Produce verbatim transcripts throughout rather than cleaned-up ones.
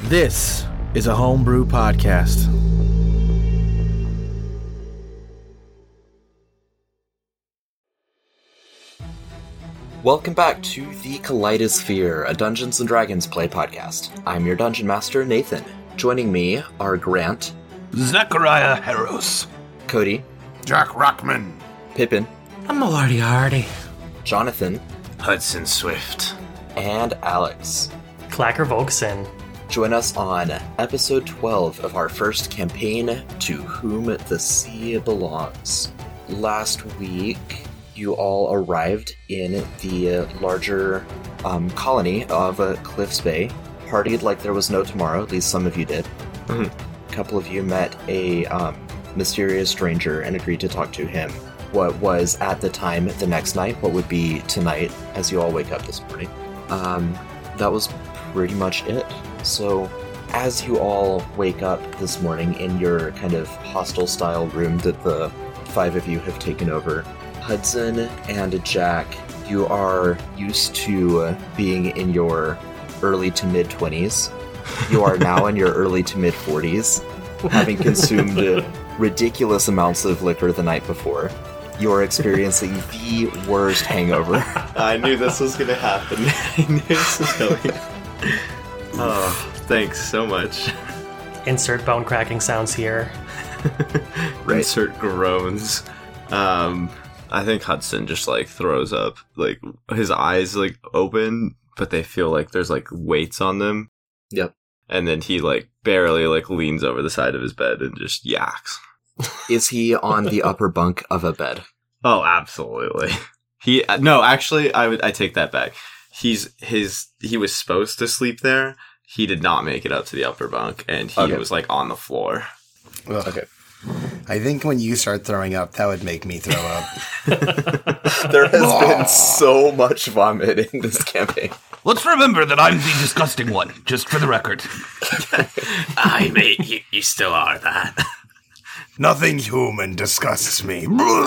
This is a homebrew podcast. Welcome back to the Kaleidosphere, a Dungeons and Dragons play podcast. I'm your Dungeon Master, Nathan. Joining me are Grant, Zechariah Harros, Cody, Jack Rockman, Pippin, I'm Moriarty, Jonathan, Hudson Swift, and Alex. Clacker Volkson. Join us on episode twelve of our first campaign, To Whom the Sea Belongs. Last week, you all arrived in the larger um, colony of uh, Cliffs Bay, partied like there was no tomorrow, at least some of you did. Mm-hmm. A couple of you met a um, mysterious stranger and agreed to talk to him. What was at the time the next night, what would be tonight as you all wake up this morning. Um, that was pretty much it. So, as you all wake up this morning in your kind of hostel-style room that the five of you have taken over, Hudson and Jack, you are used to being in your early to mid-twenties. You are now in your early to mid-forties, having consumed ridiculous amounts of liquor the night before. You're experiencing the worst hangover. I knew this was going to happen. I knew this was going. Oh, thanks so much. Insert bone cracking sounds here. Right. Insert groans. Um, I think Hudson just like throws up. Like his eyes like open, but they feel like there's like weights on them. Yep. And then he like barely like leans over the side of his bed and just yaks. Is he on the upper bunk of a bed? Oh, absolutely. He no, actually, I would I take that back. He's his he was supposed to sleep there. He did not make it up to the upper bunk, and he okay. was like on the floor. Ugh. Okay. I think when you start throwing up, that would make me throw up. There has been so much vomit in this campaign. Let's remember that I'm the disgusting one, just for the record. Aye, mate, you, you still are that. Nothing human disgusts me.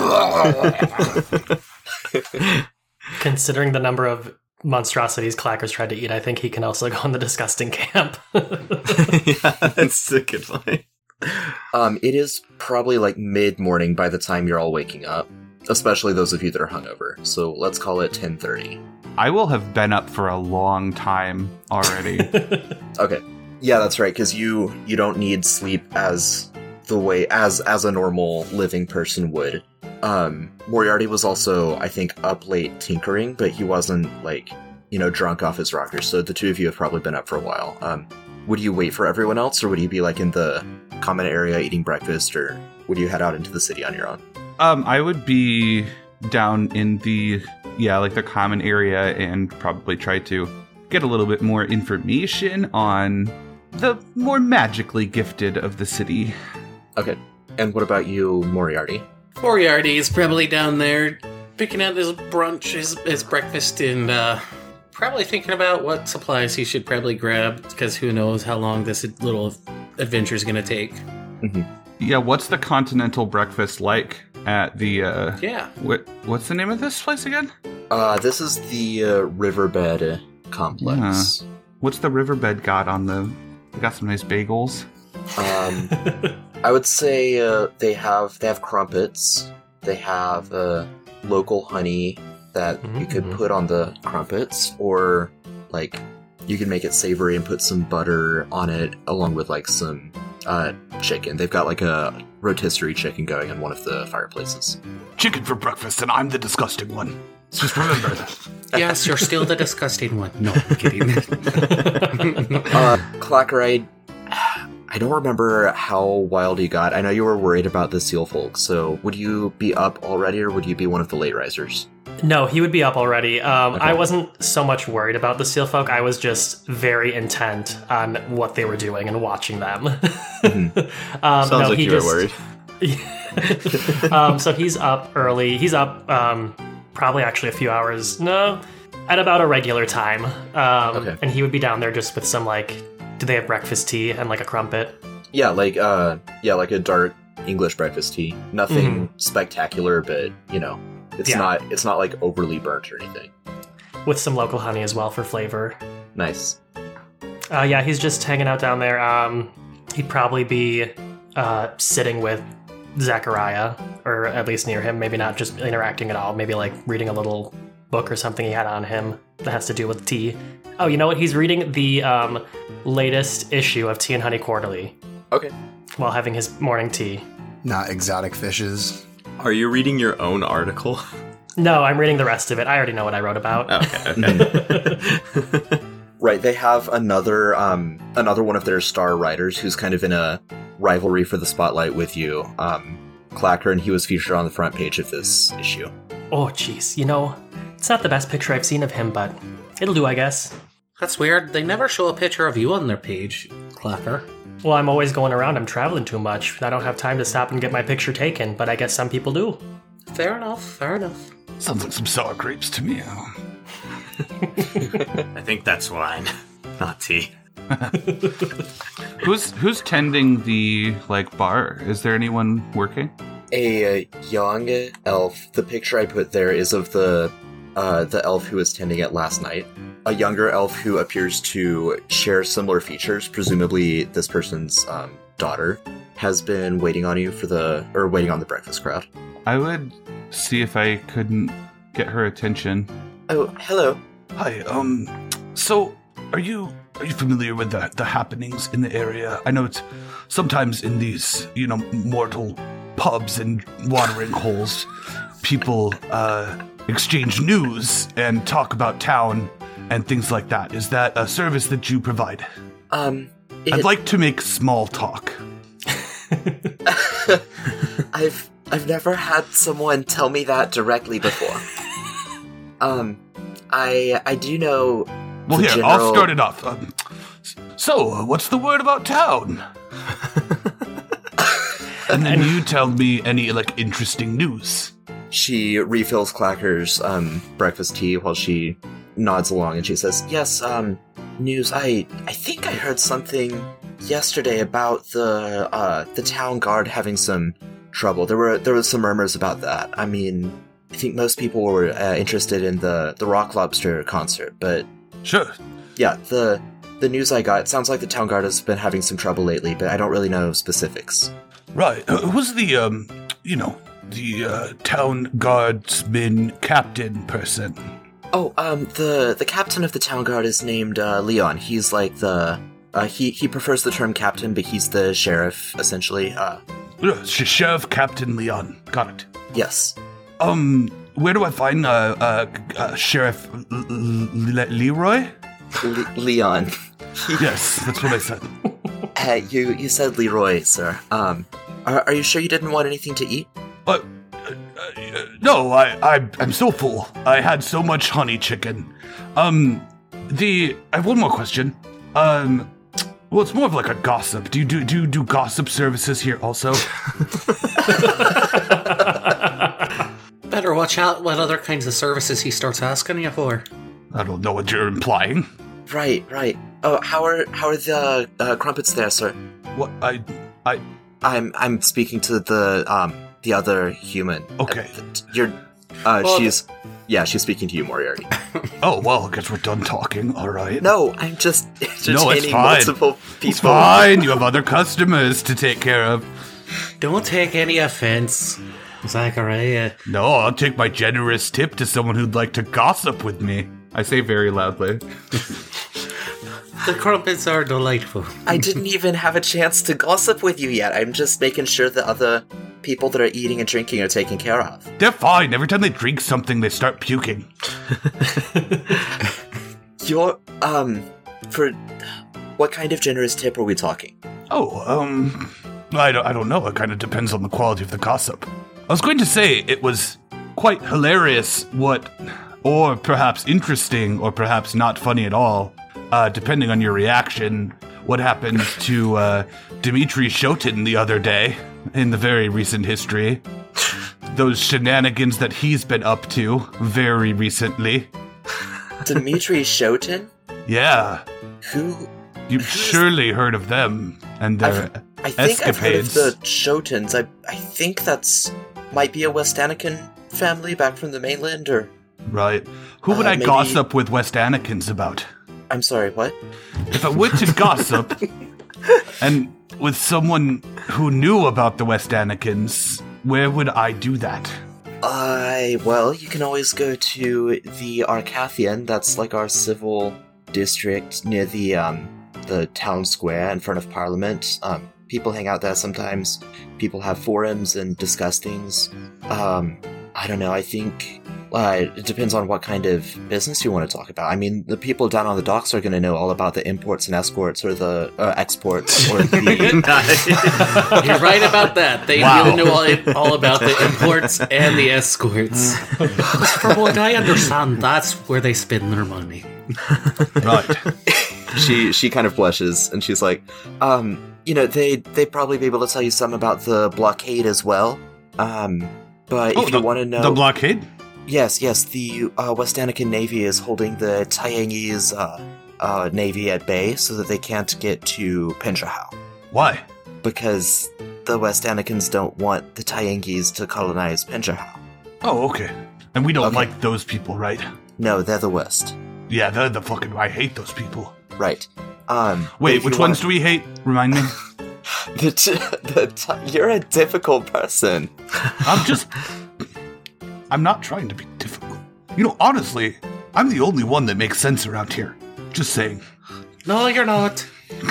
Considering the number of monstrosities Clacker's tried to eat, I think he can also go in the disgusting camp. Yeah, that's a good point. Um, it is probably like mid-morning by the time you're all waking up, especially those of you that are hungover. So let's call it ten thirty. I will have been up for a long time already. Okay. Yeah, that's right, because you, you don't need sleep as the way, as, as a normal living person would. Um, Moriarty was also, I think, up late tinkering, but he wasn't, like, you know, drunk off his rocker, so the two of you have probably been up for a while. Um, would you wait for everyone else, or would you be, like, in the common area eating breakfast, or would you head out into the city on your own? Um, I would be down in the, yeah, like the common area and probably try to get a little bit more information on the more magically gifted of the city. Okay. And what about you, Moriarty? Moriarty is probably down there picking out his brunch, his, his breakfast, and uh, probably thinking about what supplies he should probably grab, because who knows how long this little adventure is going to take. Mm-hmm. Yeah, what's the continental breakfast like at the, uh... Yeah. What, what's the name of this place again? Uh, this is the uh, Riverbed Complex. Yeah. What's the Riverbed got on the... They got some nice bagels. Um... I would say uh, they have they have crumpets. They have uh, local honey that mm-hmm. you could put on the crumpets, or like you can make it savory and put some butter on it, along with like some uh, chicken. They've got like a rotisserie chicken going in one of the fireplaces. Chicken for breakfast, and I'm the disgusting one. Just remember that. Yes, you're still the disgusting one. No, I'm kidding. uh, Clacker, I, I don't remember how wild you got. I know you were worried about the seal folk, so would you be up already, or would you be one of the late risers? No, he would be up already. Um, okay. I wasn't so much worried about the seal folk. I was just very intent on what they were doing and watching them. Mm-hmm. um, Sounds no, like he you just, were worried. um, so he's up early. He's up um, probably actually a few hours. No, at about a regular time. Um, okay. And he would be down there just with some, like, do they have breakfast tea and like a crumpet? Yeah, like uh, yeah, like a dark English breakfast tea. Nothing mm-hmm. spectacular, but you know, it's yeah. not it's not like overly burnt or anything. With some local honey as well for flavor. Nice. Uh, yeah, he's just hanging out down there. Um, he'd probably be uh, sitting with Zachariah, or at least near him. Maybe not just interacting at all. Maybe like reading a little book or something he had on him that has to do with tea. Oh, you know what? He's reading the um, latest issue of Tea and Honey Quarterly. Okay. While having his morning tea. Not exotic fishes. Are you reading your own article? No, I'm reading the rest of it. I already know what I wrote about. Okay, okay. Right, they have another um, another one of their star writers who's kind of in a rivalry for the spotlight with you. Um, Clacker, and he was featured on the front page of this issue. Oh, jeez. You know, it's not the best picture I've seen of him, but it'll do, I guess. That's weird. They never show a picture of you on their page, Clacker. Well, I'm always going around. I'm traveling too much. I don't have time to stop and get my picture taken, but I guess some people do. Fair enough, fair enough. Sounds like some sour grapes to me. I think that's wine, not tea. Who's who's tending the like bar? Is there anyone working? A young elf. The picture I put there is of the uh, the elf who was tending it last night. A younger elf who appears to share similar features. Presumably, this person's um, daughter has been waiting on you for the or waiting on the breakfast crowd. I would see if I couldn't get her attention. Oh, hello. Hi. Um. So, are you are you familiar with the the happenings in the area? I know it's sometimes in these you know mortal pubs and watering holes, people uh, exchange news and talk about town and things like that. Is that a service that you provide? Um, it, I'd like to make small talk. I've I've never had someone tell me that directly before. um, I I do know. Well, the here general... I'll start it off. Um, so, what's the word about town? And then you tell me any like interesting news. She refills Clacker's um, breakfast tea while she nods along, and she says, "Yes, um, news. I I think I heard something yesterday about the uh, the town guard having some trouble. There were there was some murmurs about that. I mean, I think most people were uh, interested in the the Rock Lobster concert, but Sure. yeah, the the news I got, it sounds like the town guard has been having some trouble lately, but I don't really know specifics." Right. Uh, who's the um, you know, the uh, town guardsman captain person? Oh, um, the the captain of the town guard is named uh, Leon. He's like the uh, he he prefers the term captain, but he's the sheriff essentially. Uh, Uh, Sh- Sheriff Captain Leon. Got it. yes. Um, where do I find uh, uh, uh Sheriff L- L- L- Leroy? Le- Leon. Yes, that's what I said. Uh, you you said Leroy, sir. Um, are, are you sure you didn't want anything to eat? Uh, uh, uh, no, I, I, I'm so full. I had so much honey chicken. Um, the, I have one more question. Um, well, it's more of like a gossip. Do you do, do, you do gossip services here also? Better watch out what other kinds of services he starts asking you for. I don't know what you're implying. Right, right. Oh, how are how are the uh, crumpets there, sir? What, I, I, I'm I'm speaking to the um the other human. Okay. Uh, th- you're, uh, Well, she's, yeah, she's speaking to you, Moriarty. oh, well, I guess we're done talking, all right. No, I'm just entertaining No, it's fine. multiple people. It's fine, you have other customers to take care of. Don't take any offense, Zachariah. No, I'll take my generous tip to someone who'd like to gossip with me. I say very loudly. The crumpets are delightful. I didn't even have a chance to gossip with you yet. I'm just making sure the other people that are eating and drinking are taken care of. They're fine. Every time they drink something, they start puking. You're, um, for what kind of generous tip are we talking? Oh, um, I don't, I don't know. It kind of depends on the quality of the gossip. I was going to say it was quite hilarious what, or perhaps interesting, or perhaps not funny at all, uh, depending on your reaction, what happened to uh, Dmitri Shotin the other day in the very recent history. Those shenanigans that he's been up to very recently. Dmitri Shotin? Yeah, Who? you've surely heard of them and their I've, I think I've heard of escapades. the Shotins. I I think that's might be a West Anakin family back from the mainland, or Right. Who would Uh, I maybe- gossip with West Anakins about? I'm sorry, what? If I went to gossip, and with someone who knew about the West Anakins, where would I do that? I, well, you can always go to the Arcathian. That's like our civil district near the, um, the town square in front of Parliament. Um, people hang out there sometimes. People have forums and discuss things. Um, I don't know, I think... Uh, it depends on what kind of business you want to talk about. I mean, the people down on the docks are going to know all about the imports and escorts, or the uh, exports, or the... You're right about that. They Wow. really know all, all about the imports and the escorts. From what I understand, that's where they spend their money. Right. she she kind of blushes, and she's like, um, you know, they they'd probably be able to tell you some about the blockade as well. Um, but Oh, if the, you want to know, the blockade? yes, yes, the uh, West Anakin Navy is holding the Tyangese uh, uh, Navy at bay so that they can't get to Pendrahau, Why? because the West Anakins don't want the Tyangese to colonize Pendrahau. Oh, okay. And we don't Okay. like those people, right? No, they're the West. Yeah, they're the fucking... I hate those people. Right. Um, but Wait, if which you ones wanna- do we hate? Remind me. The t- the t- you're a difficult person. I'm just... I'm not trying to be difficult. You know, honestly, I'm the only one that makes sense around here. Just saying. No, you're not.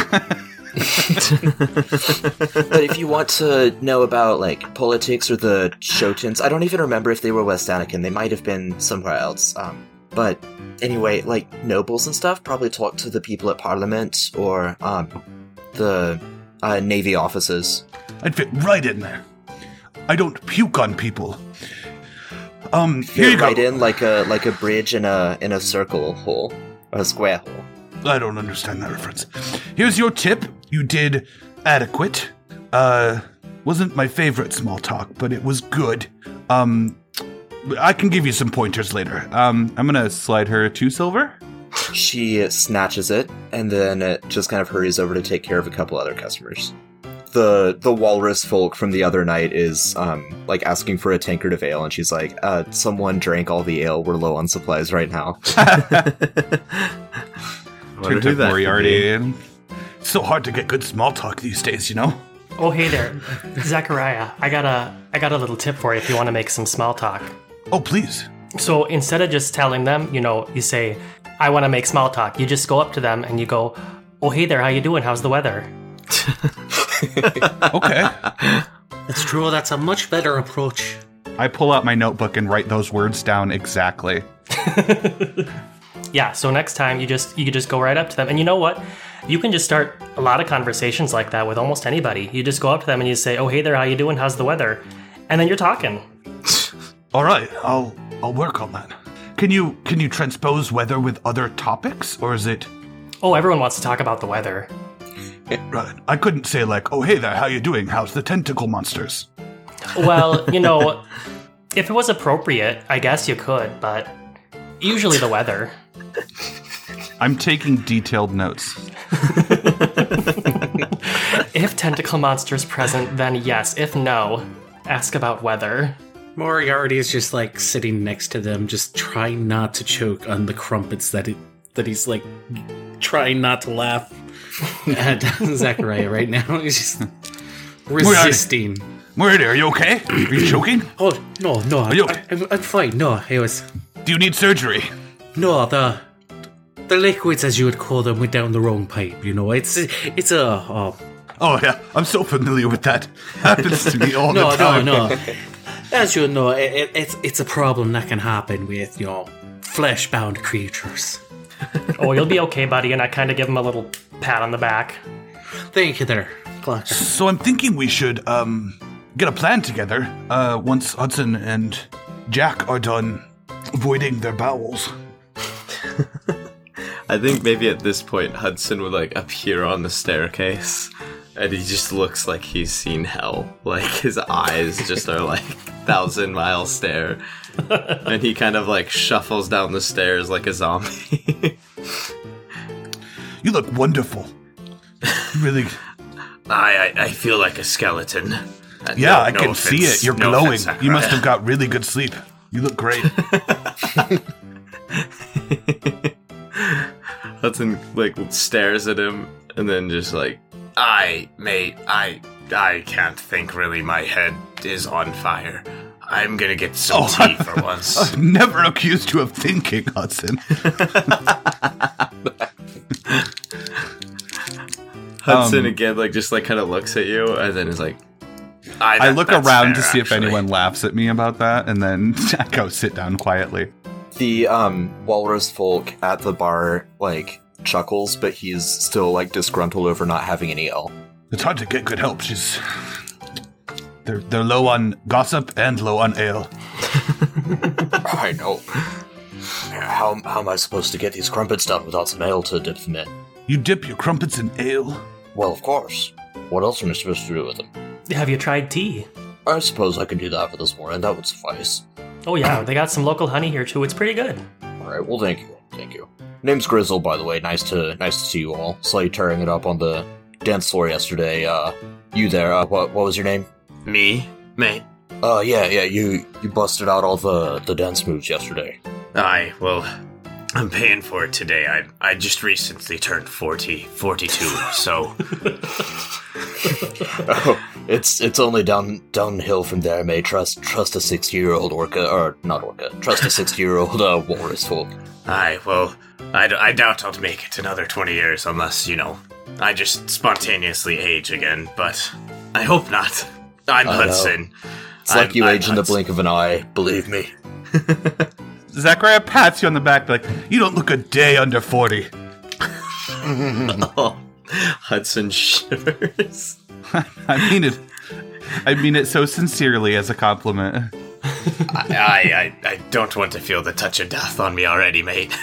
But if you want to know about, like, politics or the Shotins, I don't even remember if they were West Anakin. They might have been somewhere else. Um, but anyway, like, nobles and stuff, probably talk to the people at Parliament or um, the uh, Navy offices. I'd fit right in there. I don't puke on people. Um, here you Fit go. right in like a like a bridge in a in a circle hole or a square hole. I don't understand that reference. Here's your tip. You did adequate. Uh, wasn't my favorite small talk, but it was good. Um, I can give you some pointers later. Um, I'm gonna slide her two silver. She snatches it and then it just kind of hurries over to take care of a couple other customers. The the walrus folk from the other night is um like asking for a tankard of ale, and she's like, uh, someone drank all the ale. We're low on supplies right now. Wonder Turn who to that could Moriarty. be. in. It's so hard to get good small talk these days, you know? Oh, hey there, Zachariah. I got a I got a little tip for you if you want to make some small talk. Oh, please. So instead of just telling them, you know, you say, "I want to make small talk." You just go up to them and you go, "Oh, hey there, how you doing? How's the weather?" Okay. It's true, that's a much better approach. I pull out my notebook and write those words down exactly. Yeah, so next time you just you could just go right up to them. And you know what? You can just start a lot of conversations like that with almost anybody. You just go up to them and you say, "Oh, hey there, how you doing? How's the weather?" And then you're talking. All right, I'll I'll work on that. Can you can you transpose weather with other topics, or is it Oh, everyone wants to talk about the weather. right? I couldn't say like, "Oh, hey there, how you doing? How's the tentacle monsters?" Well, you know, if it was appropriate, I guess you could, but usually the weather. I'm taking detailed notes. If tentacle monsters present, then yes. If no, ask about weather. Moriarty is just like sitting next to them, just trying not to choke on the crumpets that he, that he's like trying not to laugh at Zachariah right now. He's just resisting. Moriarty, are you okay? Are you choking? Oh no, no, I, you- I, I'm, I'm fine. No, it was Do you need surgery? no the the liquids, as you would call them, went down the wrong pipe. You know, it's it's a uh, Oh yeah, I'm so familiar with that. Happens to me all no, the time. no, no. As you know, it, it, it's it's a problem that can happen with you know flesh-bound creatures. Oh, you'll be okay, buddy. And I kind of give him a little pat on the back. Thank you, there, Clark. So I'm thinking we should um get a plan together. Uh, once Hudson and Jack are done voiding their bowels. I think maybe at this point Hudson would like appear on the staircase, and he just looks like he's seen hell. Like his eyes just are like thousand mile stare, and he kind of like shuffles down the stairs like a zombie. You look wonderful. Really. I, I I feel like a skeleton. Uh, Yeah, no- I no can offense. see it. You're No glowing. offense, You must have Zachariah. got really good sleep. You look great. Hudson, like, stares at him and then just like, I, mate, I, I can't think really. My head is on fire. I'm gonna get some Oh, tea for once. I've never accused you of thinking, Hudson. Hudson Um, again, like, just like kind of looks at you and then is like, I, I that- look that's around fair, to see if actually. anyone laughs at me about that, and then I go sit down quietly. The um, walrus folk at the bar, like, chuckles, but he's still, like, disgruntled over not having any ale. It's hard to get good help. She's they're they're low on gossip and low on ale. I know. How, how am I supposed to get these crumpets done without some ale to dip them in? You dip your crumpets in ale? Well, of course. What else am I supposed to do with them? Have you tried tea? I suppose I can do that for this morning. That would suffice. Oh yeah, they got some local honey here too. It's pretty good. Alright, well, thank you. Thank you. Name's Grizzle, by the way. Nice to nice to see you all. Saw you tearing it up on the dance floor yesterday. Uh, you there, uh, what, what was your name? Me, mate. Uh, yeah, yeah, you you busted out all the, the dance moves yesterday. Aye, well, I'm paying for it today. I I just recently turned forty, forty-two, so Oh, it's it's only down downhill from there, mate. Trust trust a sixty-year-old orca, or not orca. Trust a sixty-year-old uh, walrus folk. aye, well, I, d- I doubt I'll make it another twenty years unless, you know, I just spontaneously age again, but I hope not. I'm I know. Hudson. It's like I'm- you I'm age in the Hudson. blink of an eye. Believe me. Zachariah pats you on the back like, you don't look a day under forty. Oh, Hudson shivers. I mean it. I mean it so sincerely as a compliment. I, I, I don't want to feel the touch of death on me already, mate.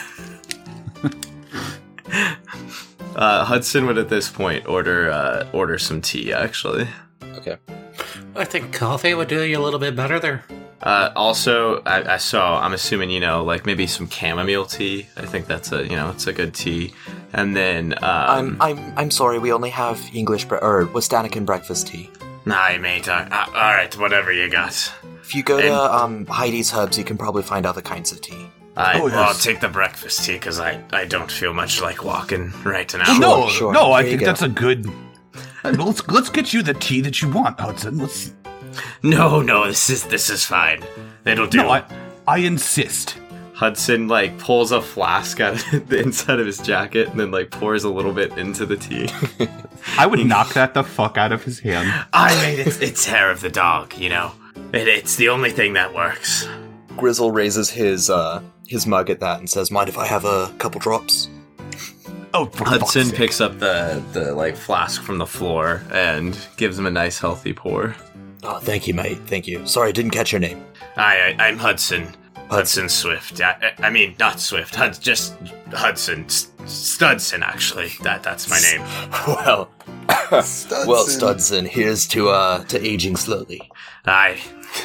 uh, Hudson would at this point order uh, order some tea, actually. Okay. I think coffee would do you a little bit better there. Uh, also, I, I saw, I'm assuming, you know, like maybe some chamomile tea. I think that's a, you know, it's a good tea. And then, um... I'm I'm I'm sorry. We only have English bre- or Westanican breakfast tea. Aye, mate. Uh, uh, alright, whatever you got. If you go And- to um Heidi's Hubs, you can probably find other kinds of tea. Aye, Oh, well, I'll yes. take the breakfast tea, because I, I don't feel much like walking right now. Sure, no, sure. no, I There you think go. that's a good. Uh, Let's let's get you the tea that you want, Hudson. Let's. No, no, this is, this is fine. It'll do. No, I I insist. Hudson, like, pulls a flask out of the inside of his jacket and then, like, pours a little bit into the tea. I would knock that the fuck out of his hand. I made it. It's hair of the dog, you know? It, it's the only thing that works. Grizzle raises his uh his mug at that and says, "Mind if I have a couple drops?" Oh, for fuck's Hudson sake. picks up the, the, like, flask from the floor and gives him a nice, healthy pour. Oh, thank you, mate. Thank you. Sorry, I didn't catch your name. Hi, I, I'm Hudson. Hudson Swift. I, I mean, not Swift. Hud, just Hudson. S- Studson, actually. That That's my name. Well, well, Studson, here's to uh to aging slowly. I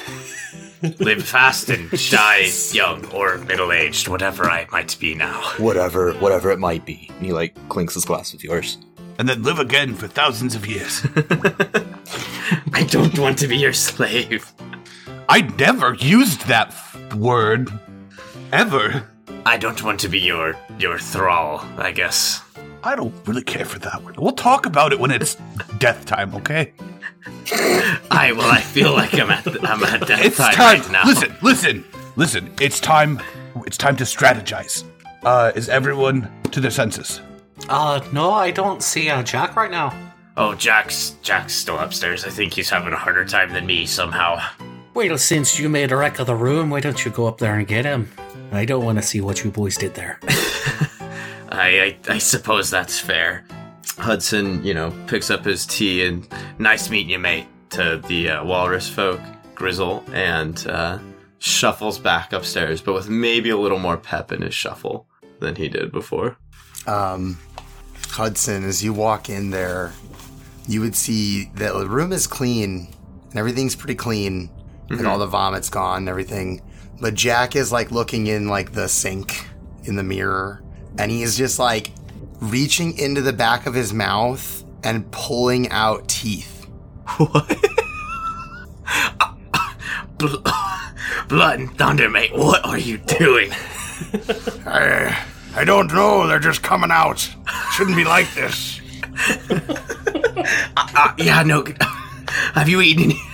live fast and die young or middle-aged, whatever I might be now. Whatever, whatever it might be. And he like clinks his glass with yours. And then live again for thousands of years. I don't want to be your slave. I never used that f- word. Ever. I don't want to be your your thrall, I guess. I don't really care for that word. We'll talk about it when it's death time, okay? I well, I feel like I'm at I'm at death It's time, time. right now. Listen, listen, listen. It's time. It's time to strategize. Uh, is everyone to their senses? Uh, no, I don't see uh, Jack right now. Oh, Jack's Jack's still upstairs. I think he's having a harder time than me somehow. Well, since you made a wreck of the room, why don't you go up there and get him? I don't want to see what you boys did there. I, I I suppose that's fair. Hudson, you know, picks up his tea and nice meeting you, mate, to the uh, walrus folk, Grizzle, and uh, shuffles back upstairs, but with maybe a little more pep in his shuffle than he did before. Um, Hudson, as you walk in there, you would see that the room is clean and everything's pretty clean, Mm-hmm. and all the vomit's gone and everything. But Jack is like looking in like the sink in the mirror, and he is just like reaching into the back of his mouth and pulling out teeth. What? Blood and thunder, mate. What are you doing? Arr, I don't know. They're just coming out. Shouldn't be like this. uh, uh, yeah, no. Have you eaten any?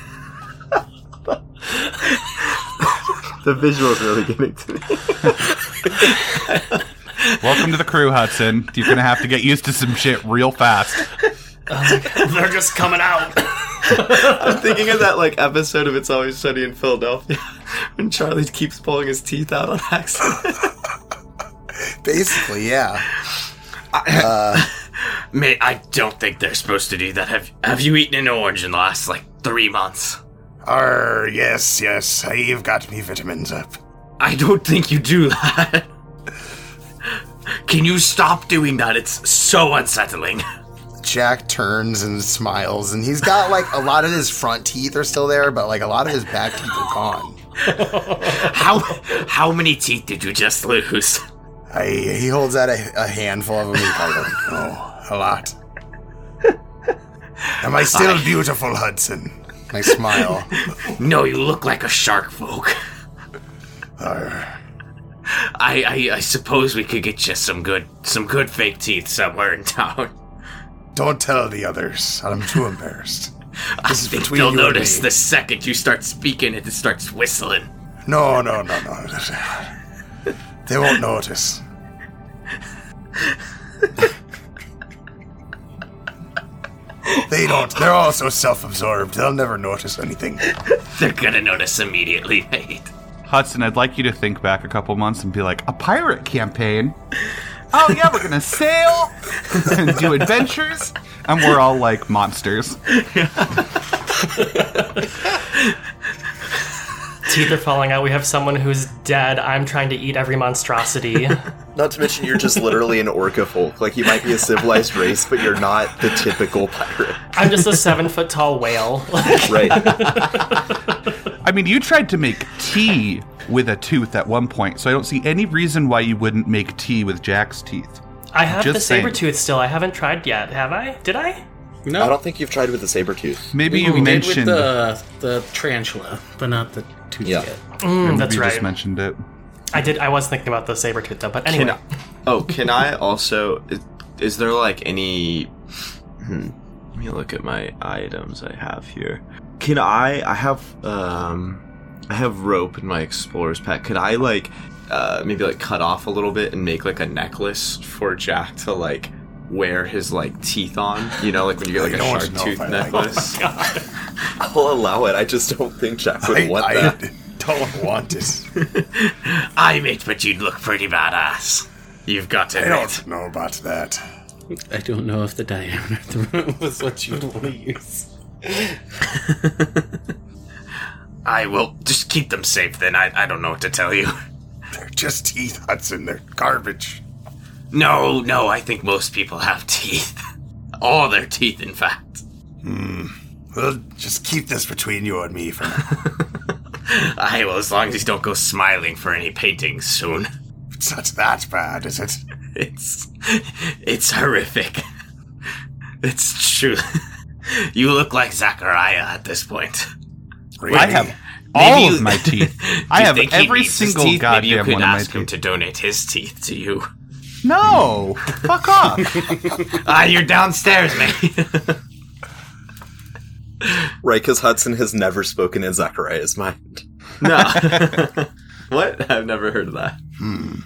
The visual's really getting to me. Welcome to the crew, Hudson. You're gonna have to get used to some shit real fast. Uh, they're just coming out. I'm thinking of that like episode of It's Always Sunny in Philadelphia when Charlie keeps pulling his teeth out on accident. Basically, yeah. Uh, Mate, I don't think they're supposed to do that. Have Have you eaten an orange in the last like three months? Arr, yes, yes. I've got me vitamins up. I don't think you do that. Can you stop doing that? It's so unsettling. Jack turns and smiles, and he's got like a lot of his front teeth are still there, but like a lot of his back teeth are gone. How how many teeth did you just lose? I, he holds out a, a handful of them. He's like, oh, a lot. Am I still I, beautiful, Hudson? I smile. No, you look like a shark folk. Arr. I, I I suppose we could get you some good some good fake teeth somewhere in town. Don't tell the others. I'm too embarrassed. I think they'll notice the second you start speaking and it starts whistling. No, no, no, no. They won't notice. They don't. They're all so self-absorbed. They'll never notice anything. They're gonna notice immediately, mate. Hudson, I'd like you to think back a couple months and be like, a pirate campaign? Oh yeah, we're gonna sail and do adventures, and we're all like monsters. Teeth are falling out. We have someone who's dead. I'm trying to eat every monstrosity. Not to mention, you're just literally an orca folk. Like, you might be a civilized race, but you're not the typical pirate. I'm just a seven foot tall whale. Right. I mean, you tried to make tea with a tooth at one point, so I don't see any reason why you wouldn't make tea with Jack's teeth. I have Just the saying. saber tooth still. I haven't tried yet. Have I? Did I? No. I don't think you've tried with the saber tooth. Maybe we you did mentioned with the the tarantula, but not the tooth Yeah. yet. Mm, maybe that's you right. just mentioned it. I did. I was thinking about the saber tooth though. But anyway. Can I, oh, can I also? Is, is there like any? Hmm, let me look at my items I have here. Can I? I have um, I have rope in my explorer's pack. Could I like, uh, maybe like cut off a little bit and make like a necklace for Jack to like wear his like teeth on? You know, like when you get like I a don't shark know tooth if I like- necklace. Oh my God. I'll allow it. I just don't think Jack would I, want I that. don't want it. I mate, but you'd look pretty badass. You've got to I admit. don't know about that. I don't know if the diameter of the room was what you'd want to use. I will just keep them safe then. I, I don't know what to tell you. They're just teeth, Hudson. They're garbage. No, no, I think most people have teeth. All their teeth, in fact. Hmm. Well, just keep this between you and me for now. I will, as long as you don't go smiling for any paintings soon. It's not that bad, is it? It's... It's horrific. It's true. You look like Zachariah at this point. Really? I have Maybe all you- of my teeth. Do I you have think he every needs his single teeth? Maybe you goddamn could one of my ask him teeth. to donate his teeth to you. No! Fuck off! Ah, you're downstairs, mate. Right, because Hudson has never spoken in Zachariah's mind. No. What? I've never heard of that. Hmm.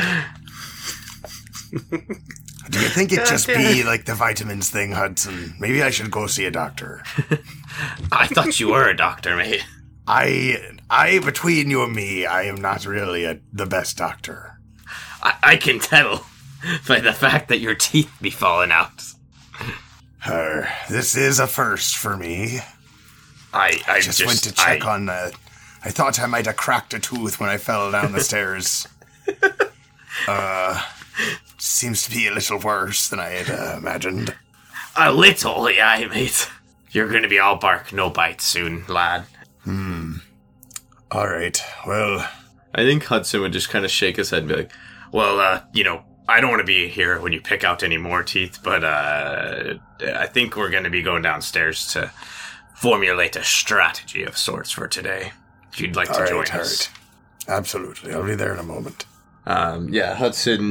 Do you think it'd just be like the vitamins thing, Hudson? Maybe I should go see a doctor. I thought you were a doctor, mate. I, I, between you and me, I am not really a, the best doctor. I, I can tell by the fact that your teeth be falling out. Uh, this is a first for me. I, I just, just went to check I, on the... I thought I might have cracked a tooth when I fell down the stairs. Uh, seems to be a little worse than I had uh, imagined. A little, yeah, mate. You're gonna be all bark, no bite soon, lad. Hmm. All right. Well, I think Hudson would just kind of shake his head and be like, well, uh, you know, I don't want to be here when you pick out any more teeth, but uh, I think we're going to be going downstairs to formulate a strategy of sorts for today. If you'd like to all join right, all us. right. Absolutely. I'll be there in a moment. Um, yeah, Hudson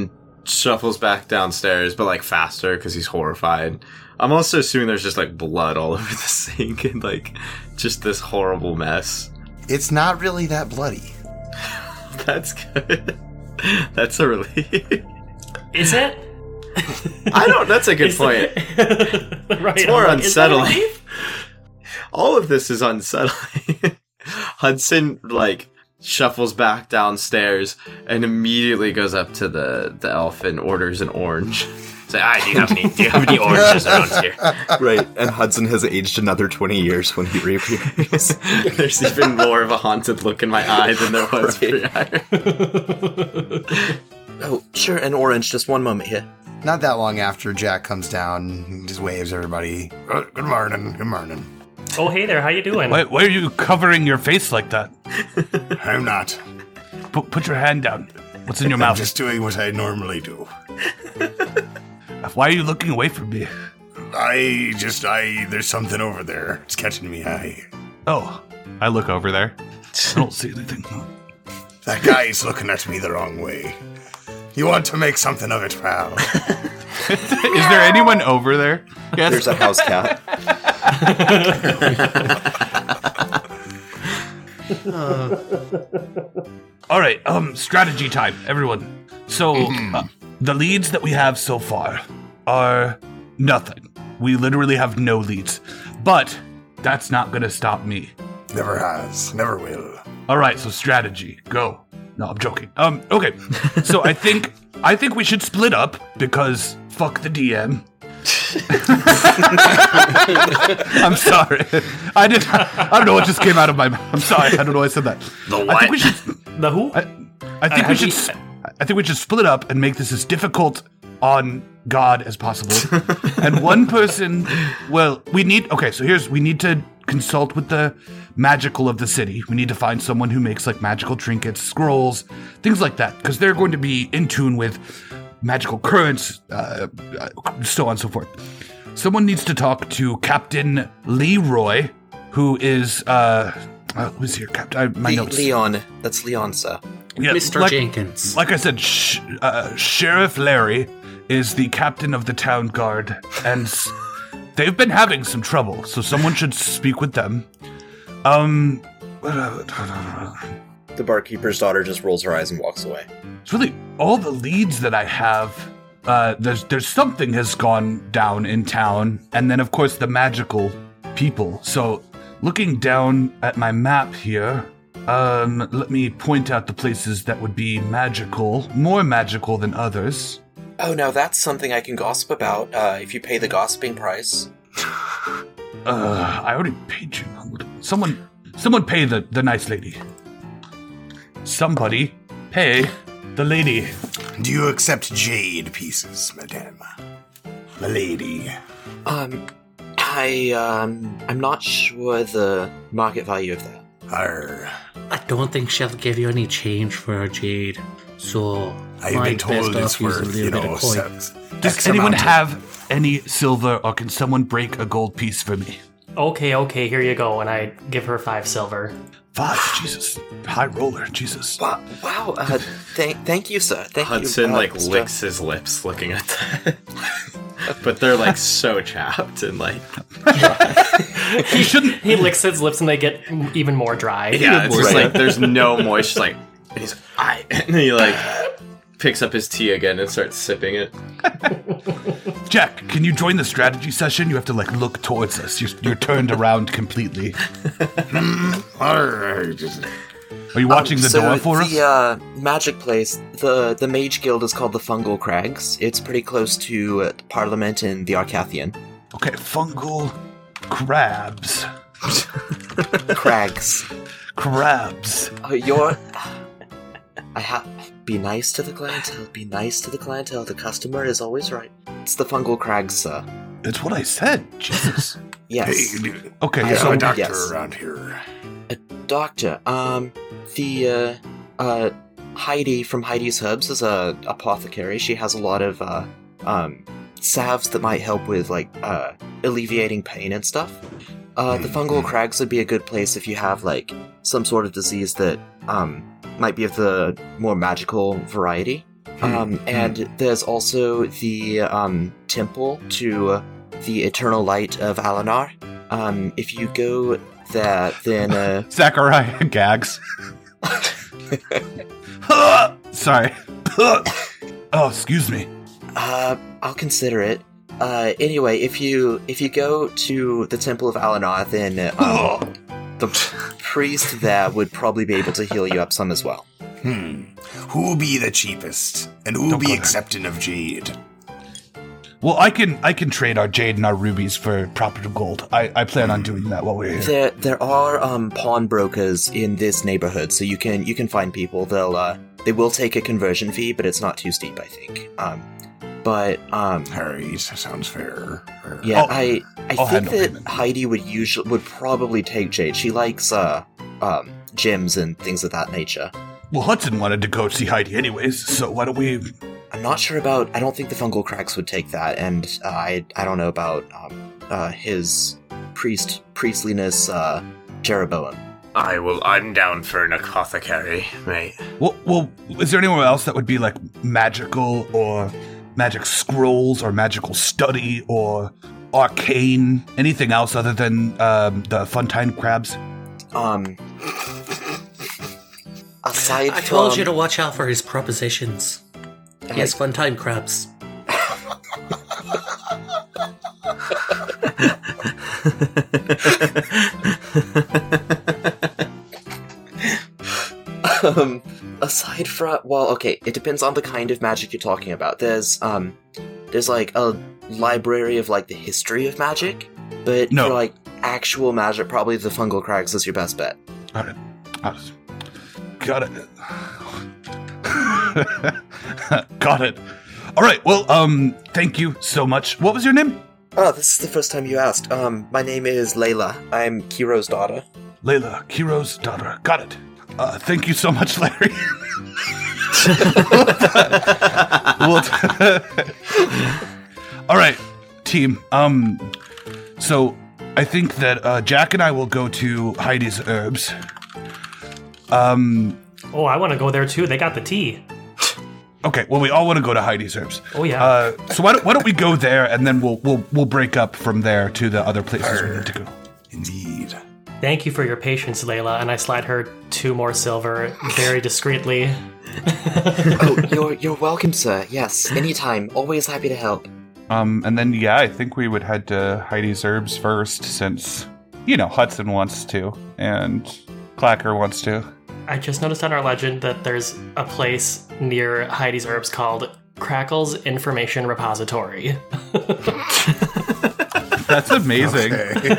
shuffles back downstairs, but like faster because he's horrified. I'm also assuming there's just like blood all over the sink and like just this horrible mess. It's not really that bloody. That's good. That's a relief. Is it? I don't. That's a good Is point. It? Right, It's more I'm like, is that a unsettling. relief? All of this is unsettling. Hudson like shuffles back downstairs and immediately goes up to the, the elf and orders an orange. Say, ah, do you have any? Do you have any oranges around here? Right, and Hudson has aged another twenty years when he reappears. There's even more of a haunted look in my eye than there was Right. prior. Oh, sure, an orange. Just one moment here. Not that long after Jack comes down, he just waves everybody. Uh, good morning, good morning. Oh, hey there. How you doing? Why, why are you covering your face like that? I'm not. Put, put your hand down. What's in your I'm mouth? just doing what I normally do. Why are you looking away from me? I just, I, there's something over there. It's catching me eye. Oh, I look over there. I don't see anything. That guy's looking at me the wrong way. You want to make something of it, pal? Is there anyone over there? Yes. There's a house cat. All right, um, strategy time, everyone. So, uh, the leads that we have so far are nothing. We literally have no leads. But that's not going to stop me. Never has, never will. All right, so strategy, go. No, I'm joking. Um, okay. So I think I think we should split up because fuck the D M. I'm sorry. I did. I don't know what just came out of my mouth. I'm sorry. I don't know why I said that. The I what? think we should. The who? I, I think Uh, we have should. you- s- I think we should split up and make this as difficult on God as possible. And one person. Well, we need. Okay, so here's. We need to consult with the magical of the city. We need to find someone who makes like magical trinkets, scrolls, things like that, because they're going to be in tune with magical currents, uh, uh, so on and so forth. Someone needs to talk to Captain Leroy, who is uh, uh who's here, Captain? I, my Le- notes. Leon. That's Leon, sir. Yeah, Mister like- Jenkins. Like I said, sh- uh, Sheriff Larry is the captain of the town guard, and s- they've been having some trouble, so someone should speak with them. Um, The barkeeper's daughter just rolls her eyes and walks away. it's really all the leads that I have. Uh, there's there's something has gone down in town, and then of course the magical people. So, looking down at my map here, um, let me point out the places that would be magical, more magical than others. Oh, now that's something I can gossip about uh, if you pay the gossiping price. Uh, I already paid you. Someone, someone pay the, the nice lady. Somebody pay the lady. Do you accept jade pieces, madame? My lady. Um, I, um, I'm not sure the market value of that. Arr. I don't think she'll give you any change for a jade. So I've might been told best it's off using a worth, little you bit know, of coin. se- Does X anyone amount of- have any silver, or can someone break a gold piece for me? Okay, okay, here you go. And I give her five silver. Five, Jesus, high roller, Jesus. Wow, wow, uh, thank, thank you, sir. Thank Hudson you. uh, like Mister licks his lips looking at that. But they're like so chapped and like You shouldn't. He licks his lips and they get even more dry. yeah, it's just Right. like there's no moisture. Like and he's I and he like picks up his tea again and starts sipping it. Jack, can you join the strategy session? You have to like look towards us. You're, you're turned around completely. Arr, just- Are you watching the so door for the, us? uh, magic place, the, the Mage Guild is called the Fungal Crags. It's pretty close to uh, Parliament and the Arcathian. Okay, fungal crabs. Crags. Crabs. Uh, you're... I have... Be nice to the clientele. Be nice to the clientele. The customer is always right. It's the Fungal Crags, sir. That's what I said. Jesus. Yes. hey, dude, Okay, I I'm so a doctor yes. around here. Doctor, um, the, uh, uh, Heidi from Heidi's Herbs is a apothecary. She has a lot of, uh, um, salves that might help with, like, uh, alleviating pain and stuff. Uh, the Fungal Crags would be a good place if you have, like, some sort of disease that, um, might be of the more magical variety. Um, and there's also the um, temple to the eternal light of Alanar. Um, if you go there, then... Uh, Zachariah gags. Sorry. Oh, excuse me. Uh, I'll consider it. Uh, anyway, if you if you go to the Temple of Alanar, then um, the priest there would probably be able to heal you up some as well. Hmm. Who'll be the cheapest? And who'll Don't be go there. accepting of jade? Well, I can I can trade our jade and our rubies for proper gold. I, I plan on doing that while we're here. There there are um, pawnbrokers in this neighborhood, so you can you can find people. They'll uh, they will take a conversion fee, but it's not too steep, I think. Um, but um, Harry, sounds fair. yeah, Oh, I I I'll think handle that payment. Heidi would usually would probably take jade. She likes uh um gems and things of that nature. Well, Hudson wanted to go see Heidi anyways, so why don't we... I'm not sure about. I don't think the fungal cracks would take that, and uh, I I don't know about um, uh, his priest priestliness, uh, Jeroboam. I will. I'm down for an apothecary, mate. Well, well, is there anywhere else that would be like magical or magic scrolls or magical study or arcane? Anything else other than um, the Funtime crabs? Um, aside I told from, you to watch out for his propositions. He has fun time crabs. um, aside from, well, okay, it depends on the kind of magic you're talking about. There's um, there's like a library of like the history of magic, but No. for like actual magic, probably the fungal cracks is your best bet. Got it. Got it. Got it. All right. Well, um, thank you so much. What was your name? Oh, this is the first time you asked. Um, my name is Layla. I'm Kiro's daughter. Layla, Kiro's daughter. Got it. Uh, thank you so much, Larry. Well, all right, team. Um, so I think that uh, Jack and I will go to Heidi's Herbs. Um. Oh, I want to go there too. They got the tea. Okay. Well, we all want to go to Heidi's Herbs. Oh yeah. Uh, so why don't, why don't we go there and then we'll we'll we'll break up from there to the other places we need to go. Indeed. Thank you for your patience, Layla. And I slide her two more silver very discreetly. Oh, you're you're welcome, sir. Yes, anytime. Always happy to help. Um, and then yeah, I think we would head to Heidi's Herbs first, since you know Hudson wants to and Clacker wants to. I just noticed on our legend that there's a place near Heidi's Herbs called Crackle's Information Repository. That's amazing. Okay.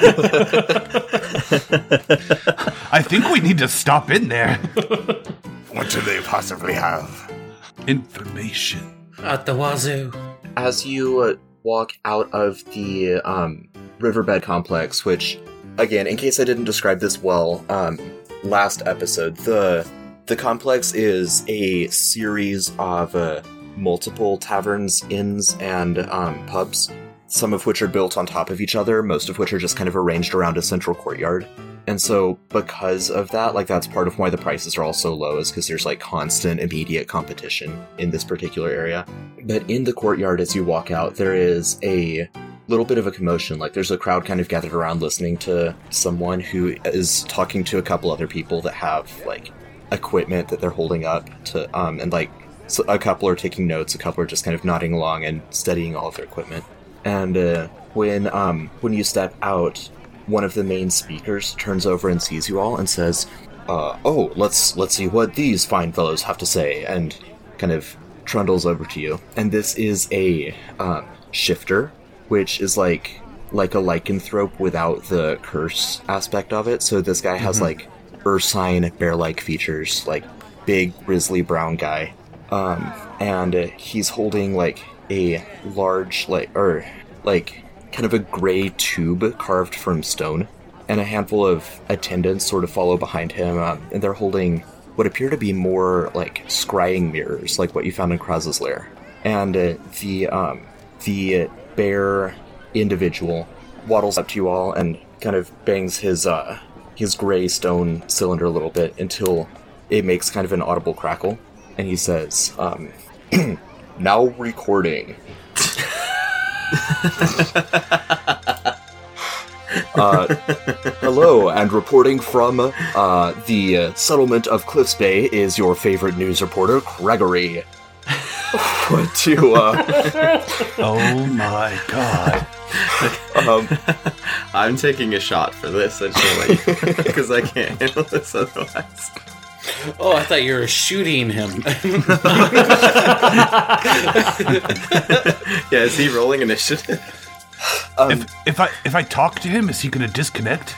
I think we need to stop in there. What do they possibly have? Information. At the wazoo. As you uh, walk out of the um, riverbed complex, which, again, in case I didn't describe this well, um, last episode, the the complex is a series of uh, multiple taverns, inns, and um, pubs, some of which are built on top of each other, most of which are just kind of arranged around a central courtyard. And so because of that, like that's part of why the prices are all so low, is because there's like constant immediate competition in this particular area. But in the courtyard as you walk out, there is a little bit of a commotion. Like there's a crowd kind of gathered around listening to someone who is talking to a couple other people that have like equipment that they're holding up to, um, and like so a couple are taking notes, a couple are just kind of nodding along and studying all of their equipment. And uh, when um, when you step out, one of the main speakers turns over and sees you all and says, uh, "Oh, let's let's see what these fine fellows have to say," and kind of trundles over to you. And this is a um, shifter, which is like like a lycanthrope without the curse aspect of it. So this guy has mm-hmm. like ursine bear-like features, like big grizzly brown guy, um, and uh, he's holding like a large like or like. kind of a gray tube carved from stone, and a handful of attendants sort of follow behind him, um, and they're holding what appear to be more like scrying mirrors, like what you found in Kraz's lair. And uh, the um, the bear individual waddles up to you all and kind of bangs his uh, his gray stone cylinder a little bit until it makes kind of an audible crackle, and he says, um, Now recording. uh, hello, and reporting from uh, the uh, settlement of Cliffs Bay is your favorite news reporter, Gregory. What to, uh... Oh my god. um, I'm taking a shot for this, actually, because I can't handle this otherwise. Oh, I thought you were shooting him. Yeah, is he rolling initiative? um, If if I if I talk to him, is he gonna disconnect?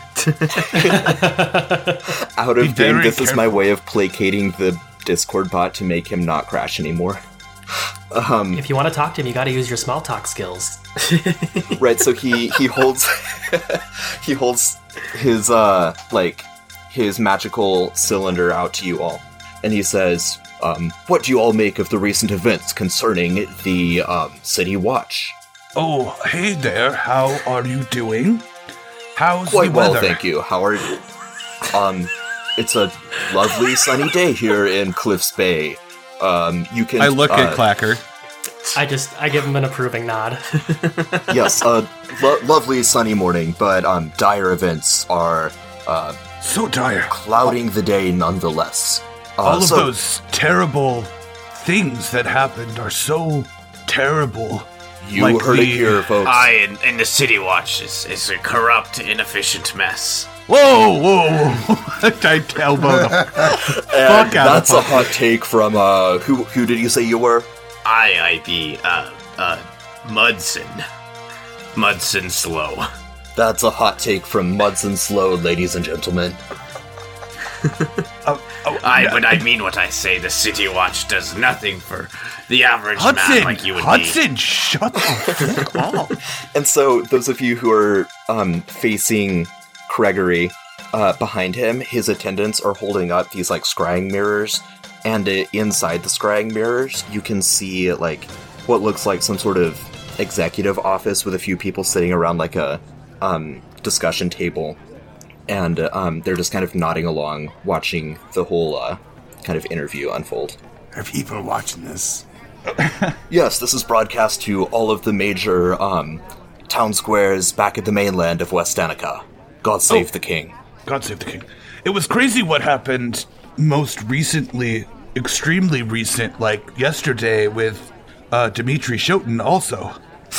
out Be of game, very this is my careful. way of placating the Discord bot to make him not crash anymore. Um, If you want to talk to him, you got to use your small talk skills. right, so he, he holds he holds his uh like his magical cylinder out to you all, and he says, um, "What do you all make of the recent events concerning the um, City Watch?" Oh, hey there. How are you doing? How's Quite the well, weather? thank you. How are you? Um, it's a lovely sunny day here in Cliffs Bay. Um, you can. I look uh, at Clacker. I just I give him an approving nod. Yes, a lo- lovely sunny morning, but um, dire events are uh, So dire. clouding the day nonetheless. Uh, All of so- those terrible things that happened are so terrible. You like heard the- it here, folks. I and, and the City Watch is, is a corrupt, inefficient mess. Whoa, whoa, whoa. I elbow the fuck And out that's of a hot take from uh, who? Who did you say you were? I, I be, uh, uh, Mudson. Mudson Slow. That's a hot take from Mudson Slow, ladies and gentlemen. Oh, oh, I, no. but I mean what I say. The City Watch does nothing for the average Hudson, man like you and Hudson, shut the fuck up. And so, those of you who are um, facing Gregory, uh, behind him, his attendants are holding up these like scrying mirrors, and uh, inside the scrying mirrors, you can see like what looks like some sort of executive office with a few people sitting around like a um, discussion table, and uh, um, they're just kind of nodding along, watching the whole uh, kind of interview unfold. Are people watching this? Yes, this is broadcast to all of the major um, town squares back at the mainland of West Danica. God save Oh. the king. God save the king. It was crazy what happened most recently, extremely recent, like yesterday with uh, Dmitri Shoten also.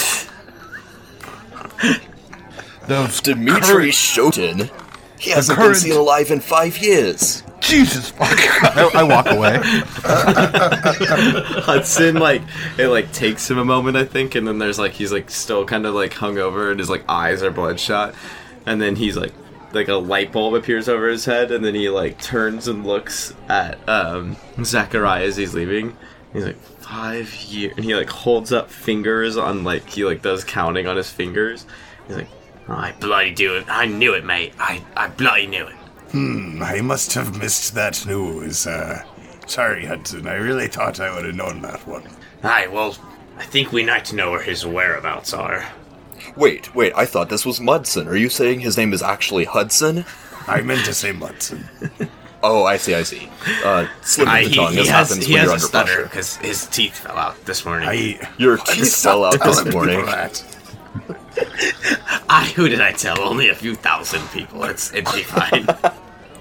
Those Dmitri current- Shoten? He hasn't been current- seen alive in five years. Jesus fuck. I, I walk away. Hudson, like, it, like, takes him a moment, I think, and then there's, like, he's, like, still kind of, like, hungover, and his, like, eyes are bloodshot, and then he's, like, like, a light bulb appears over his head, and then he, like, turns and looks at, um, Zachariah as he's leaving. He's like, five years, and he, like, holds up fingers on, like, he, like, does counting on his fingers. He's like, Oh, I bloody do it. I knew it, mate. I, I bloody knew it. Hmm, I must have missed that news. Uh, sorry, Hudson. I really thought I would have known that one. Aye, well, I think we need to know where his whereabouts are. Wait, wait, I thought this was Mudson. Are you saying his name is actually Hudson? I meant to say Mudson. Oh, I see, I see. Uh, slip of Aye, the he, tongue. he This has, happens he when has you're a under stutter pressure. because his teeth fell out this morning. I. Your teeth fell out this Telling morning. people that. I, who did I tell? Only a few thousand people. It's, it'd be fine. That